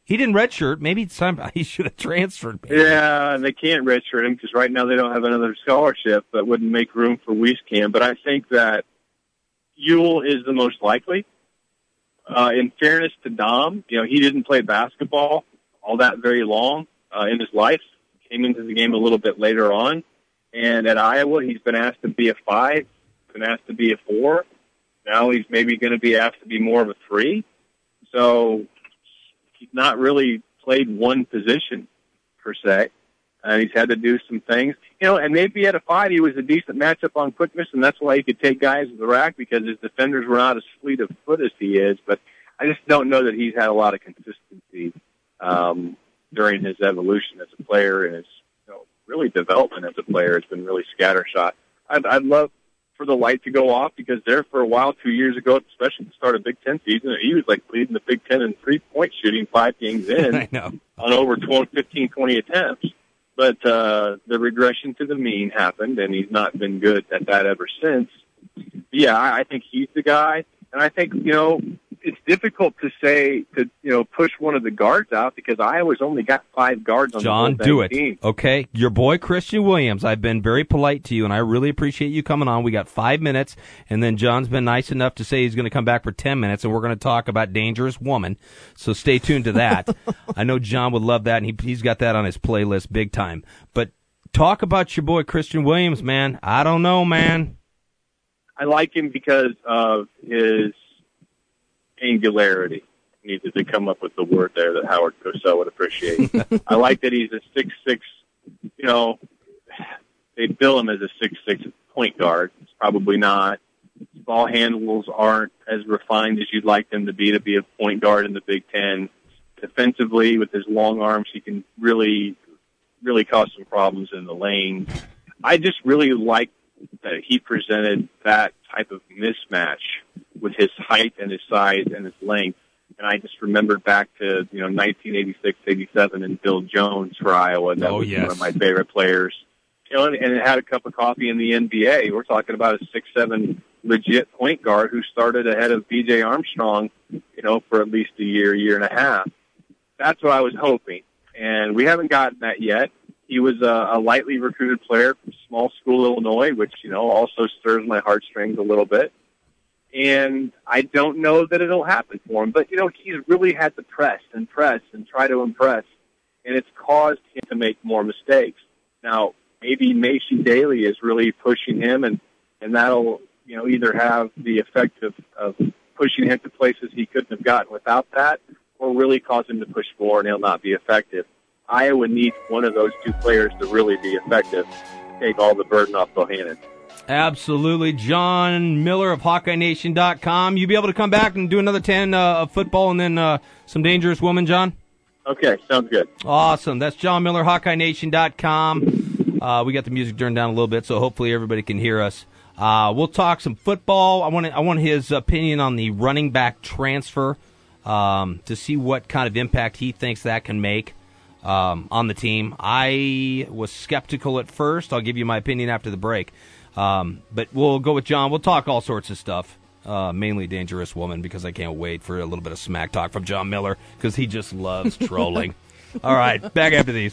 He didn't redshirt. Maybe it's time he should have transferred. Maybe. Yeah, and they can't redshirt him because right now they don't have another scholarship that wouldn't make room for Wieskamp. But I think that Ewell is the most likely. Uh, in fairness to Dom, you know, he didn't play basketball all that very long uh, in his life. Came into the game a little bit later on. And at Iowa, he's been asked to be a five, been asked to be a four. Now he's maybe going to be asked to be more of a three. So he's not really played one position, per se. And he's had to do some things. You know, and maybe at a five he was a decent matchup on quickness, and that's why he could take guys to the rack because his defenders were not as fleet of foot as he is. But I just don't know that he's had a lot of consistency um, during his evolution as a player and his you know, really development as a player. It's been really scattershot. I'd, I'd love for the light to go off because there for a while, two years ago, especially to start a Big Ten season, he was like leading the Big Ten in three-point shooting five games in I know. on over twelve, fifteen, twenty attempts. But uh, the regression to the mean happened, and he's not been good at that ever since. Yeah, I, I think he's the guy. And I think, you know, it's difficult to say, to, you know, push one of the guards out because Iowa's only got five guards on John, the whole do it. team. Okay, your boy Christian Williams, I've been very polite to you, and I really appreciate you coming on. We got five minutes, and then John's been nice enough to say he's going to come back for ten minutes, and we're going to talk about Dangerous Woman, so stay tuned to that. I know John would love that, and he, he's got that on his playlist big time. But talk about your boy Christian Williams, man. I don't know, man. I like him because of his angularity. Needed to come up with the word there that Howard Cosell would appreciate. I like that he's a six six, you know, they bill him as a six six point guard. It's probably not. His ball handles aren't as refined as you'd like them to be to be a point guard in the Big Ten. Defensively, with his long arms, he can really, really cause some problems in the lane. I just really like that he presented that type of mismatch with his height and his size and his length. And I just remembered back to, you know, nineteen eighty-six, eighty-seven and Bill Jones for Iowa. That oh, was yes. one of my favorite players. You know, and, and it had a cup of coffee in the N B A. We're talking about a six seven legit point guard who started ahead of B J Armstrong, you know, for at least a year, year and a half. That's what I was hoping. And we haven't gotten that yet. He was a, a lightly recruited player from small school Illinois, which, you know, also stirs my heartstrings a little bit. And I don't know that it'll happen for him. But, you know, he's really had to press and press and try to impress. And it's caused him to make more mistakes. Now, maybe Macy Daly is really pushing him, and, and that'll, you know, either have the effect of, of pushing him to places he couldn't have gotten without that, or really cause him to push forward and he'll not be effective. Iowa needs one of those two players to really be effective, take all the burden off Bohannon. Absolutely. John Miller of Hawkeye Nation dot com. You be able to come back and do another ten uh, of football and then uh, some Dangerous Woman, John? Okay, sounds good. Awesome. That's John Miller, Hawkeye Nation dot com. Uh, we got the music turned down a little bit, so hopefully everybody can hear us. Uh, we'll talk some football. I want I want his opinion on the running back transfer um, to see what kind of impact he thinks that can make. Um, on the team. I was skeptical at first. I'll give you my opinion after the break. Um, but we'll go with John. We'll talk all sorts of stuff, uh, mainly Dangerous Woman, because I can't wait for a little bit of smack talk from John Miller, because he just loves trolling. All right, back after these.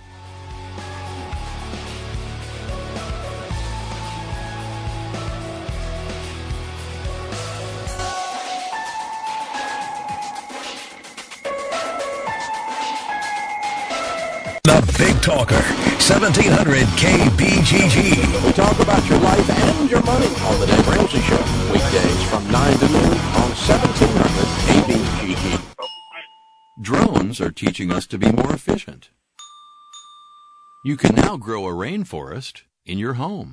The Big Talker, seventeen hundred K B G G. We talk about your life and your money on the Dave Ramsey Show. Weekdays from nine to noon on seventeen hundred K B G G. Drones are teaching us to be more efficient. You can now grow a rainforest in your home.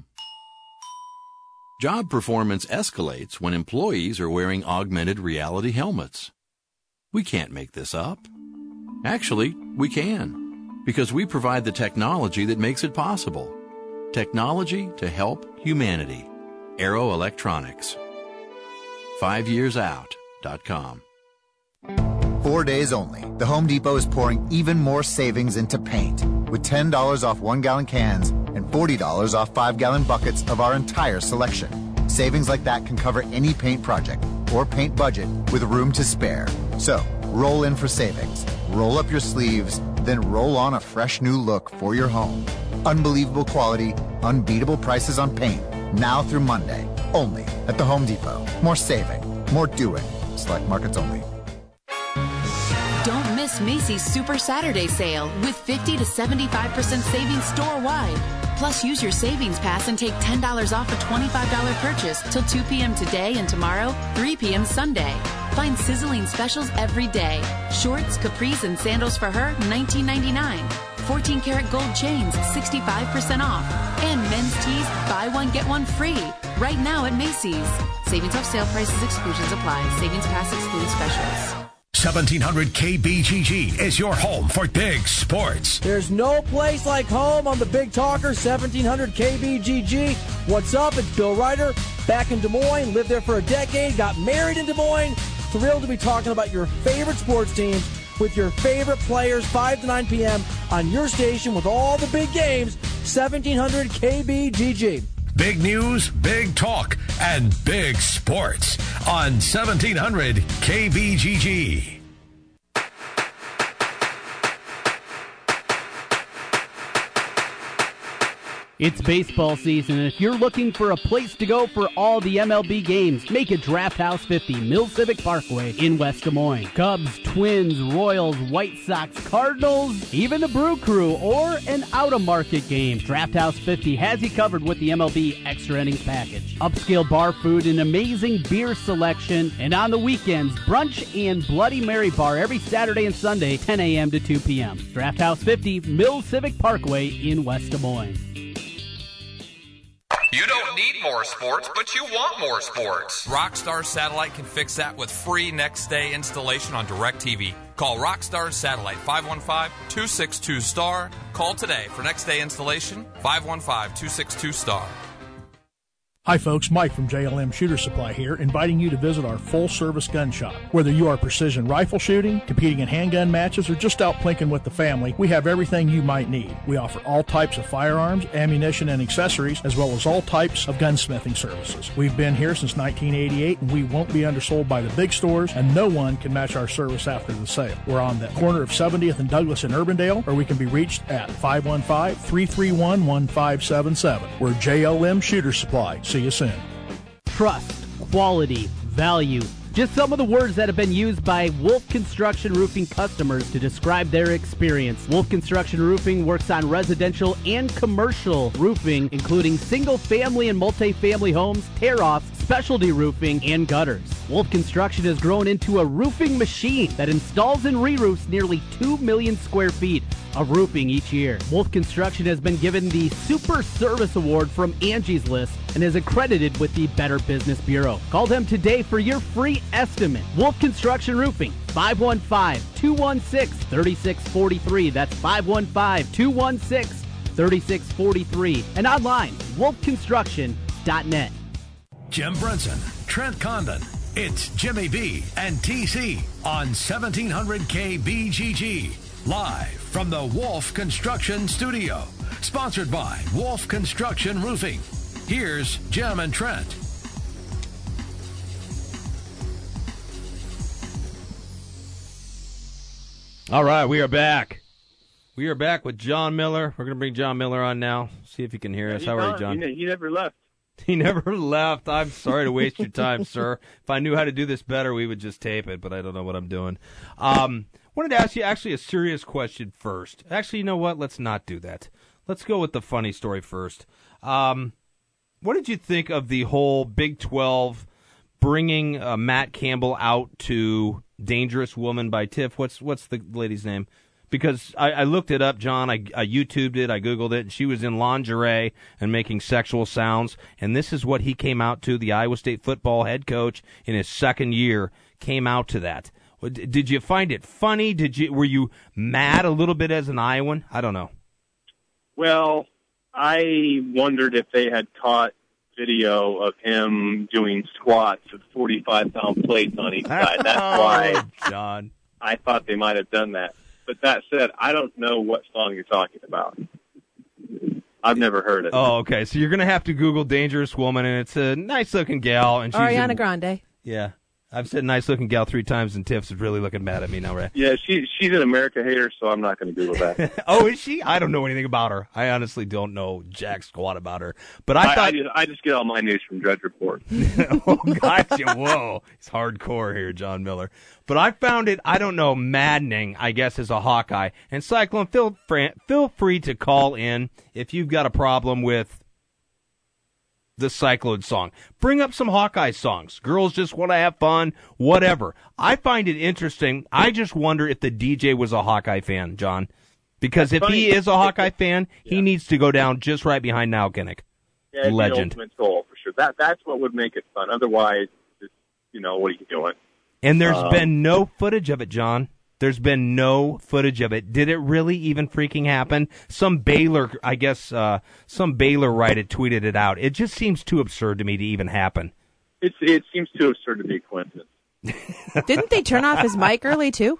Job performance escalates when employees are wearing augmented reality helmets. We can't make this up. Actually, we can. Because we provide the technology that makes it possible. Technology to help humanity. Arrow Electronics. five years out dot com. Four days only, the Home Depot is pouring even more savings into paint with ten dollars off one-gallon cans and forty dollars off five-gallon buckets of our entire selection. Savings like that can cover any paint project or paint budget with room to spare. So, roll in for savings. Roll up your sleeves, then roll on a fresh new look for your home. Unbelievable quality, unbeatable prices on paint. Now through Monday, only at the Home Depot. More saving, more doing. Select markets only. Don't miss Macy's Super Saturday Sale with fifty to seventy-five percent savings store-wide. Plus, use your savings pass and take ten dollars off a twenty-five dollars purchase till two p.m. today and tomorrow, three p.m. Sunday. Find sizzling specials every day. Shorts, capris, and sandals for her, nineteen ninety-nine. fourteen karat gold chains, sixty-five percent off. And men's tees, buy one, get one free. Right now at Macy's. Savings off sale prices, exclusions apply. Savings pass excludes specials. seventeen hundred K B G G is your home for big sports. There's no place like home on the Big Talker, seventeen hundred K B G G. What's up? It's Bill Ryder, back in Des Moines, lived there for a decade, got married in Des Moines. Thrilled to be talking about your favorite sports teams with your favorite players, five to nine p.m. on your station with all the big games, seventeen hundred K B G G. Big news, big talk, and big sports on seventeen hundred K B G G. It's baseball season, and if you're looking for a place to go for all the M L B games, make it Draft House fifty, Mill Civic Parkway in West Des Moines. Cubs, Twins, Royals, White Sox, Cardinals, even the Brew Crew, or an out-of-market game. Draft House fifty has you covered with the M L B Extra Innings Package. Upscale bar food, an amazing beer selection, and on the weekends, brunch and Bloody Mary Bar every Saturday and Sunday, ten a.m. to two p.m. Draft House fifty, Mill Civic Parkway in West Des Moines. You don't need more sports, but you want more sports. Rockstar Satellite can fix that with free next-day installation on DirecTV. Call Rockstar Satellite, five one five, two six two, S T A R. Call today for next-day installation, five one five, two six two, S T A R. Hi folks, Mike from J L M Shooter Supply here, inviting you to visit our full-service gun shop. Whether you are precision rifle shooting, competing in handgun matches, or just out plinking with the family, we have everything you might need. We offer all types of firearms, ammunition, and accessories, as well as all types of gunsmithing services. We've been here since nineteen eighty-eight, and we won't be undersold by the big stores, and no one can match our service after the sale. We're on the corner of seventieth and Douglas in Urbandale, or we can be reached at five one five, three three one, one five seven seven. We're J L M Shooter Supply. See you soon. Trust, quality, value. Just some of the words that have been used by Wolf Construction Roofing customers to describe their experience. Wolf Construction Roofing works on residential and commercial roofing, including single-family and multi-family homes, tear-offs, specialty roofing, and gutters. Wolf Construction has grown into a roofing machine that installs and re-roofs nearly two million square feet of roofing each year. Wolf Construction has been given the Super Service Award from Angie's List and is accredited with the Better Business Bureau. Call them today for your free estimate. Wolf Construction Roofing, five one five, two one six, three six four three. That's five one five, two one six, three six four three. And online, wolf construction dot net. Jim Brunson, Trent Condon. It's Jimmy B and T C on seventeen hundred K B G G. Live from the Wolf Construction Studio. Sponsored by Wolf Construction Roofing. Here's Jim and Trent. All right, we are back. We are back with John Miller. We're going to bring John Miller on now. See if he can hear us. How are you, John? He, he never left. He never left. I'm sorry to waste your time, sir. If I knew how to do this better, we would just tape it, but I don't know what I'm doing. Um, wanted to ask you actually a serious question first. Actually, you know what? Let's not do that. Let's go with the funny story first. Um, what did you think of the whole Big twelve bringing uh, Matt Campbell out to Dangerous Woman by Tiff? What's what's the lady's name? Because I, I looked it up, John. I, I YouTubed it. I Googled it. And she was in lingerie and making sexual sounds. And this is what he came out to. The Iowa State football head coach in his second year came out to that. Did you find it funny? Did you were you mad a little bit as an Iowan? I don't know. Well, I wondered if they had caught video of him doing squats with forty-five pound plates on each side. That's why, John, I thought they might have done that. But that said, I don't know what song you're talking about. I've never heard it. Oh, okay. So you're going to have to Google Dangerous Woman, and it's a nice-looking gal. And she's Ariana in, Grande. Yeah. I've said nice looking gal three times, and Tiff's is really looking mad at me now, right? Yeah, she she's an America hater, so I'm not going to Google that. Oh, is she? I don't know anything about her. I honestly don't know jack squat about her. But I, I thought I just, I just get all my news from Drudge Report. Oh, gotcha. Whoa. He's hardcore here, John Miller. But I found it, I don't know, maddening, I guess, as a Hawkeye. And Cyclone, feel, feel free to call in if you've got a problem with the Cyclone song. Bring up some Hawkeye songs. Girls just want to have fun, whatever. I find it interesting. I just wonder if the D J was a Hawkeye fan, John. Because That's if funny. he is a Hawkeye fan, yeah. he needs to go down just right behind Niall Kinnick. Yeah, Legend. The ultimate goal, for sure. That, that's what would make it fun. Otherwise, it's, you know, what are you doing? And there's um, been no footage of it, John. There's been no footage of it. Did it really even freaking happen? Some Baylor, I guess, uh, some Baylor writer tweeted it out. It just seems too absurd to me to even happen. It's, it seems too absurd to be a coincidence. Didn't they turn off his mic early, too?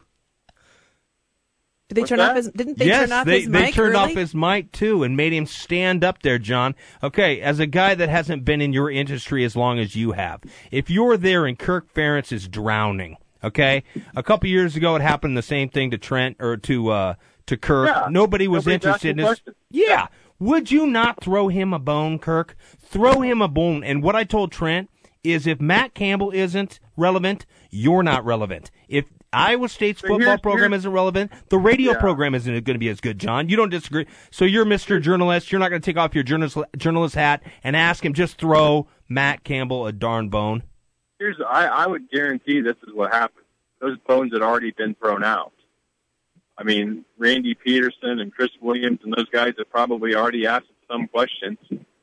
Did they What's turn that? off his? Didn't they yes, turn off they, his mic they turned early? off his mic too and made him stand up there, John. Okay, as a guy that hasn't been in your industry as long as you have, if you're there and Kirk Ferentz is drowning, okay, a couple years ago it happened the same thing to Trent or to uh, to Kirk. Yeah, Nobody was nobody's interested in asking this. questions. Yeah, would you not throw him a bone, Kirk? Throw him a bone. And what I told Trent is, if Matt Campbell isn't relevant, you're not relevant. If Iowa State's So football here's- program here's- isn't relevant, the radio Yeah. program isn't going to be as good, John. You don't disagree. So you're Mister Journalist. You're not going to take off your journalist, journalist hat and ask him, just throw Matt Campbell a darn bone. Here's, I, I would guarantee this is what happened. Those bones had already been thrown out. I mean, Randy Peterson and Chris Williams and those guys have probably already asked some questions.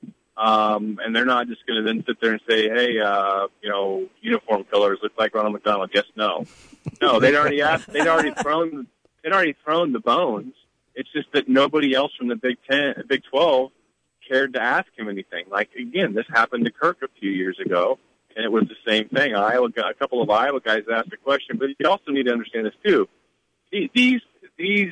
Um, and they're not just going to then sit there and say, hey, uh, you know, uniform killers look like Ronald McDonald. Yes, no. No, they'd already asked, they'd already thrown, they'd already thrown the bones. It's just that nobody else from the Big Ten, Big twelve cared to ask him anything. Like, again, this happened to Kirk a few years ago, and it was the same thing. Iowa, a couple of Iowa guys asked a question, but you also need to understand this too. These, these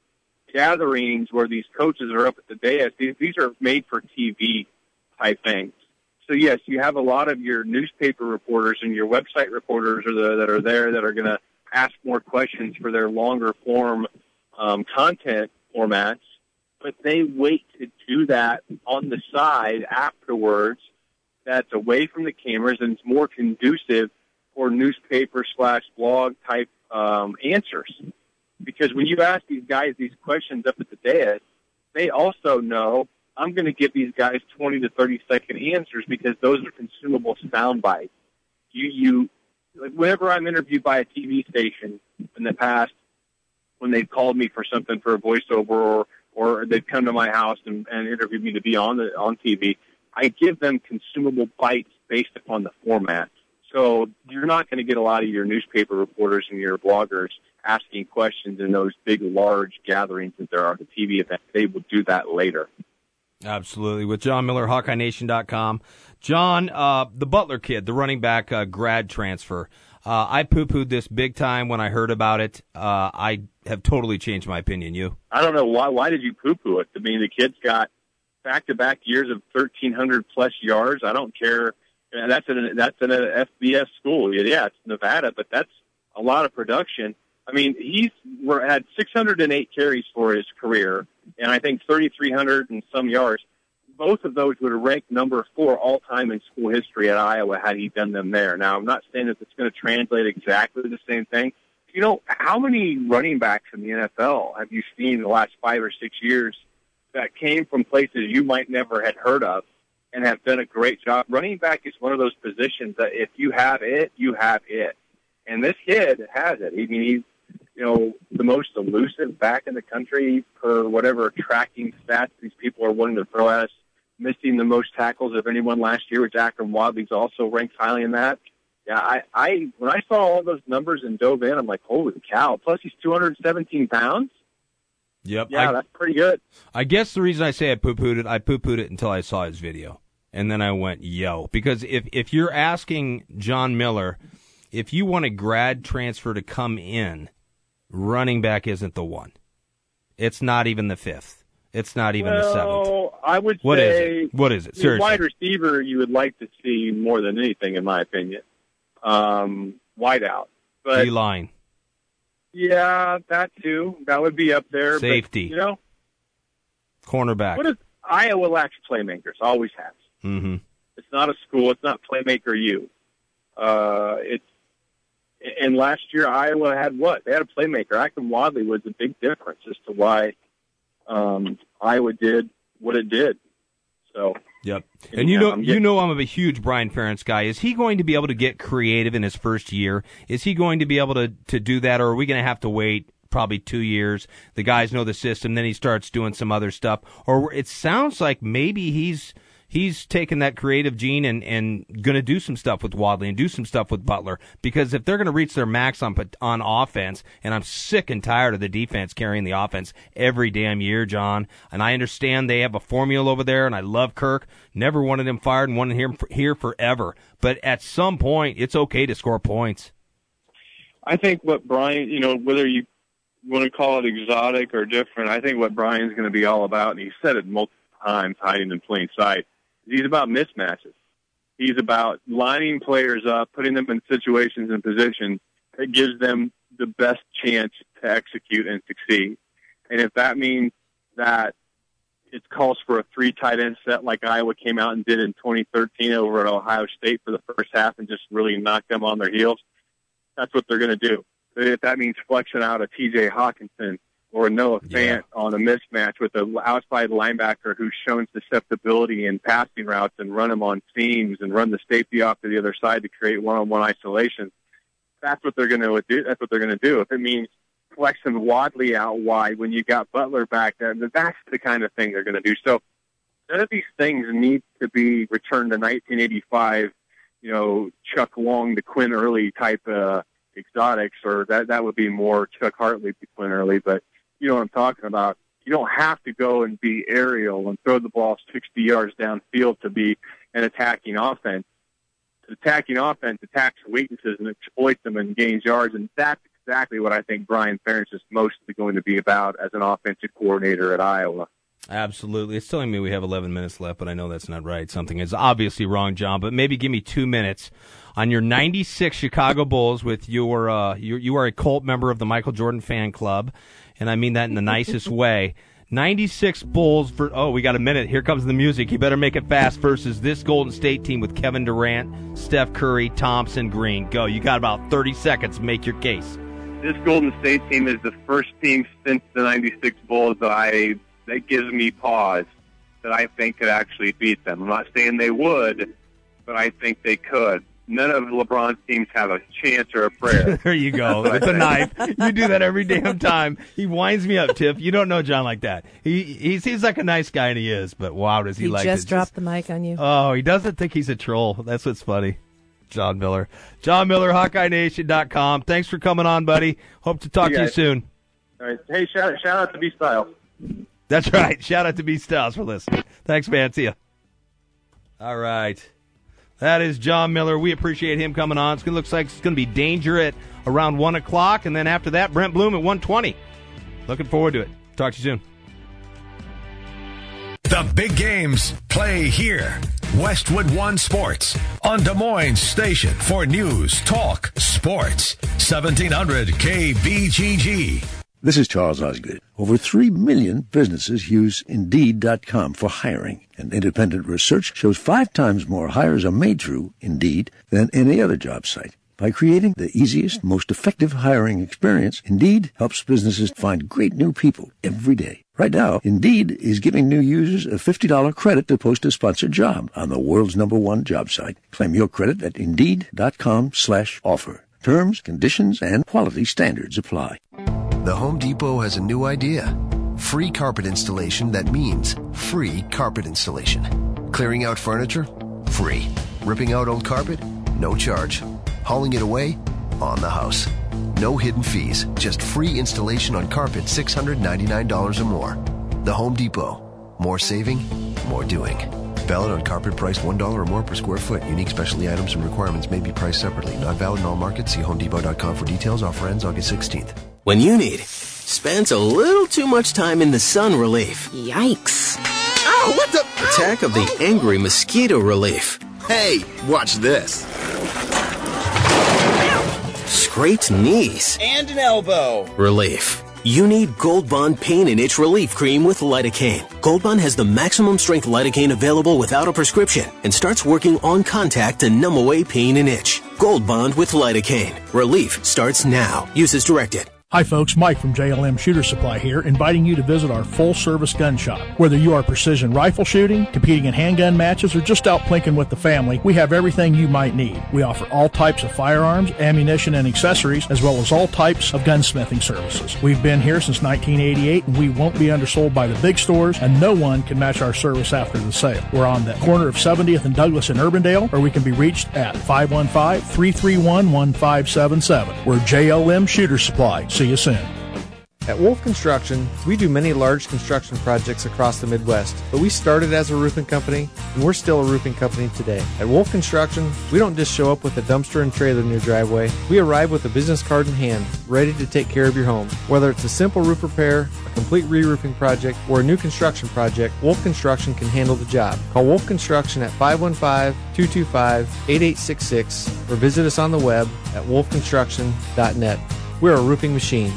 gatherings where these coaches are up at the dais, these, these are made for T V type things. So yes, you have a lot of your newspaper reporters and your website reporters are the, that are there that are going to ask more questions for their longer form um, content formats, but they wait to do that on the side afterwards. That's away from the cameras and it's more conducive for newspaper slash blog type um, answers. Because when you ask these guys these questions up at the dais, they also know I'm going to give these guys twenty to thirty second answers because those are consumable sound bites. You, you, like whenever I'm interviewed by a T V station in the past, when they've called me for something for a voiceover or, or they've come to my house and, and interviewed me to be on the, on T V, I give them consumable bites based upon the format. So you're not going to get a lot of your newspaper reporters and your bloggers asking questions in those big, large gatherings that there are at the T V events. They will do that later. Absolutely. With John Miller, Hawkeye Nation dot com. John, uh, the Butler kid, the running back uh, grad transfer. Uh, I poo-pooed this big time when I heard about it. Uh, I have totally changed my opinion. You? I don't know why. Why did you poo-poo it? I mean, the kid's got back-to-back years of thirteen hundred plus yards. I don't care. That's an that's an F B S school. Yeah, it's Nevada, but that's a lot of production. I mean, he's had six hundred eight carries for his career, and I think thirty-three hundred and some yards. Both of those would have ranked number four all-time in school history at Iowa had he done them there. Now, I'm not saying that it's going to translate exactly the same thing. You know, how many running backs in the N F L have you seen in the last five or six years that came from places you might never had heard of and have done a great job? Running back is one of those positions that if you have it, you have it. And this kid has it. I mean, he's, you know, the most elusive back in the country per whatever tracking stats these people are willing to throw at us. Missing the most tackles of anyone last year, which Akram Wadley's also ranked highly in that. Yeah, I, I when I saw all those numbers and dove in, I'm like, holy cow. Plus he's two hundred seventeen pounds. Yep. Yeah, I, that's pretty good. I guess the reason I say I poo-pooed it, I poo-pooed it until I saw his video. And then I went, yo. Because if, if you're asking John Miller, if you want a grad transfer to come in, running back isn't the one. It's not even the fifth. It's not even well, the seventh. I would What is say... it? What is it? the Seriously. wide receiver you would like to see more than anything, in my opinion. Um, wideout. But D-line. Yeah, that too. That would be up there. Safety. But, you know, cornerback. What is Iowa lacks playmakers? Always has. Mm-hmm. It's not a school. It's not playmaker U. Uh, it's and last year Iowa had what? They had a playmaker. Acton Wadley was a big difference as to why um, Iowa did what it did. So. Yep. And, and you know, I'm you getting, know, I'm a huge Brian Ferentz guy. Is he going to be able to get creative in his first year? Is he going to be able to, to do that, or are we going to have to wait probably two years? The guys know the system, then he starts doing some other stuff. Or it sounds like maybe he's he's taking that creative gene and, and going to do some stuff with Wadley and do some stuff with Butler. Because if they're going to reach their max on on offense, and I'm sick and tired of the defense carrying the offense every damn year, John, and I understand they have a formula over there, and I love Kirk. Never wanted him fired and wanted him here forever. But at some point, it's okay to score points. I think what Brian, you know, whether you want to call it exotic or different, I think what Brian's going to be all about, and he said it multiple times, hiding in plain sight, he's about mismatches. He's about lining players up, putting them in situations and positions that gives them the best chance to execute and succeed. And if that means that it calls for a three tight end set like Iowa came out and did in twenty thirteen over at Ohio State for the first half and just really knocked them on their heels, that's what they're going to do. If that means flexing out a T J Hawkinson or a Noah Fant yeah. on a mismatch with an outside linebacker who's shown susceptibility in passing routes and run them on seams and run the safety off to the other side to create one-on-one isolation, that's what they're going to do. That's what they're going to do. If it means flexing Wadley out wide when you got Butler back there, that's the kind of thing they're going to do. So none of these things need to be returned to nineteen eighty-five, you know, Chuck Long to Quinn Early type uh, exotics, or that that would be more Chuck Hartley to Quinn Early, but you know what I'm talking about. You don't have to go and be aerial and throw the ball sixty yards downfield to be an attacking offense. The attacking offense attacks weaknesses and exploits them and gains yards, and that's exactly what I think Brian Ferentz is mostly going to be about as an offensive coordinator at Iowa. Absolutely. It's telling me we have eleven minutes left, but I know that's not right. Something is obviously wrong, John, but maybe give me two minutes on your ninety-six Chicago Bulls with your, uh, you, you are a cult member of the Michael Jordan fan club, and I mean that in the nicest way. ninety-six Bulls for, oh, we got a minute. Here comes the music. You better make it fast versus this Golden State team with Kevin Durant, Steph Curry, Thompson, Green. Go. You got about thirty seconds. Make your case. This Golden State team is the first team since the ninety-six Bulls that I, that gives me pause that I think could actually beat them. I'm not saying they would, but I think they could. None of LeBron's teams have a chance or a prayer. There you go. It's a knife. You do that every damn time. He winds me up, Tiff. You don't know John like that. He he seems like a nice guy, and he is, but wow, does he, he like just it. dropped the mic on you. Oh, he doesn't think he's a troll. That's what's funny. John Miller. John Miller, Hawkeye Nation dot com. Thanks for coming on, buddy. Hope to talk Hey, to you guys. soon. All right. Hey, shout, shout out to B Styles. That's right. Shout out to B Styles for listening. Thanks, man. See ya. All right. That is John Miller. We appreciate him coming on. It looks like it's going to be Danger at around one o'clock, and then after that, Brent Bloom at one twenty. Looking forward to it. Talk to you soon. The big games play here. Westwood One Sports on Des Moines Station for news, talk, sports. seventeen hundred K B G G. This is Charles Osgood. Over three million businesses use Indeed dot com for hiring, and independent research shows five times more hires are made through Indeed than any other job site. By creating the easiest, most effective hiring experience, Indeed helps businesses find great new people every day. Right now, Indeed is giving new users a fifty dollars credit to post a sponsored job on the world's number one job site. Claim your credit at Indeed dot com slash offer. Terms, conditions, and quality standards apply. The Home Depot has a new idea. Free carpet installation that means free carpet installation. Clearing out furniture? Free. Ripping out old carpet? No charge. Hauling it away? On the house. No hidden fees, just free installation on carpet six hundred ninety-nine dollars or more. The Home Depot. More saving, more doing. Valid on carpet priced one dollar or more per square foot. Unique specialty items and requirements may be priced separately. Not valid in all markets. See home depot dot com for details. Offer ends August sixteenth. When you need spends a little too much time in the sun relief. Yikes. Ow, what the? Attack of the angry mosquito relief. Hey, watch this. Scraped knees. And an elbow. Relief. You need Gold Bond Pain and Itch Relief Cream with lidocaine. Gold Bond has the maximum strength lidocaine available without a prescription and starts working on contact to numb away pain and itch. Gold Bond with lidocaine. Relief starts now. Use as directed. Hi folks, Mike from J L M Shooter Supply here, inviting you to visit our full-service gun shop. Whether you are precision rifle shooting, competing in handgun matches, or just out plinking with the family, we have everything you might need. We offer all types of firearms, ammunition, and accessories, as well as all types of gunsmithing services. We've been here since nineteen eighty-eight, and we won't be undersold by the big stores, and no one can match our service after the sale. We're on the corner of seventieth and Douglas in Urbandale, or we can be reached at five one five, three three one, one five seven seven. We're J L M Shooter Supply. See you soon. At Wolf Construction, we do many large construction projects across the Midwest, but we started as a roofing company, and we're still a roofing company today. At Wolf Construction, we don't just show up with a dumpster and trailer in your driveway. We arrive with a business card in hand, ready to take care of your home. Whether it's a simple roof repair, a complete re-roofing project, or a new construction project, Wolf Construction can handle the job. Call Wolf Construction at five one five, two two five, eight eight six six or visit us on the web at wolf construction dot net. We're a roofing machine.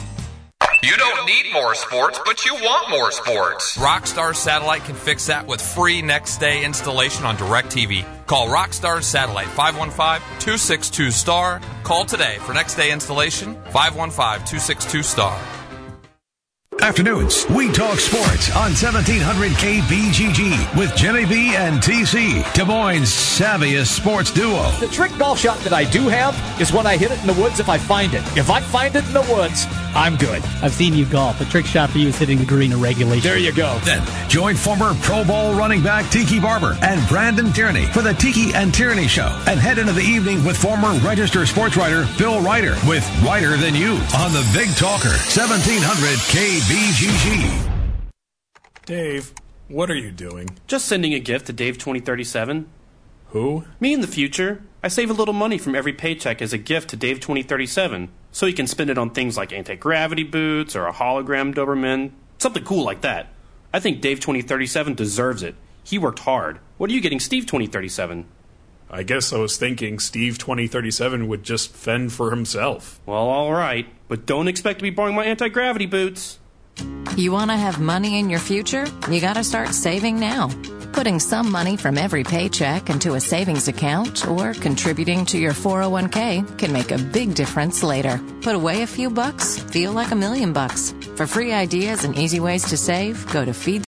You don't need more sports, but you want more sports. Rockstar Satellite can fix that with free next-day installation on DirecTV. Call Rockstar Satellite, five one five, two six two, S T A R. Call today for next-day installation, five one five, two six two, S T A R. Afternoons, we talk sports on seventeen hundred K B G G with Jimmy B and T C, Des Moines' savviest sports duo. The trick golf shot that I do have is when I hit it in the woods if I find it. If I find it in the woods, I'm good. I've seen you golf. The trick shot for you is hitting the green in regulation. There you go. Then join former Pro Bowl running back Tiki Barber and Brandon Tierney for the Tiki and Tierney Show, and head into the evening with former registered sports writer Bill Ryder with Ryder Than You on the Big Talker, seventeen hundred K B G G. Dave, what are you doing? Just sending a gift to Dave twenty thirty-seven. Who? Me in the future. I save a little money from every paycheck as a gift to Dave twenty thirty-seven, so he can spend it on things like anti-gravity boots or a hologram Doberman, something cool like that. I think Dave twenty thirty-seven deserves it. He worked hard. What are you getting Steve twenty thirty-seven? I guess I was thinking Steve twenty thirty-seven would just fend for himself. Well, all right, but don't expect to be borrowing my anti-gravity boots. You want to have money in your future? You got to start saving now. Putting some money from every paycheck into a savings account or contributing to your four oh one k can make a big difference later. Put away a few bucks, feel like a million bucks. For free ideas and easy ways to save, go to feed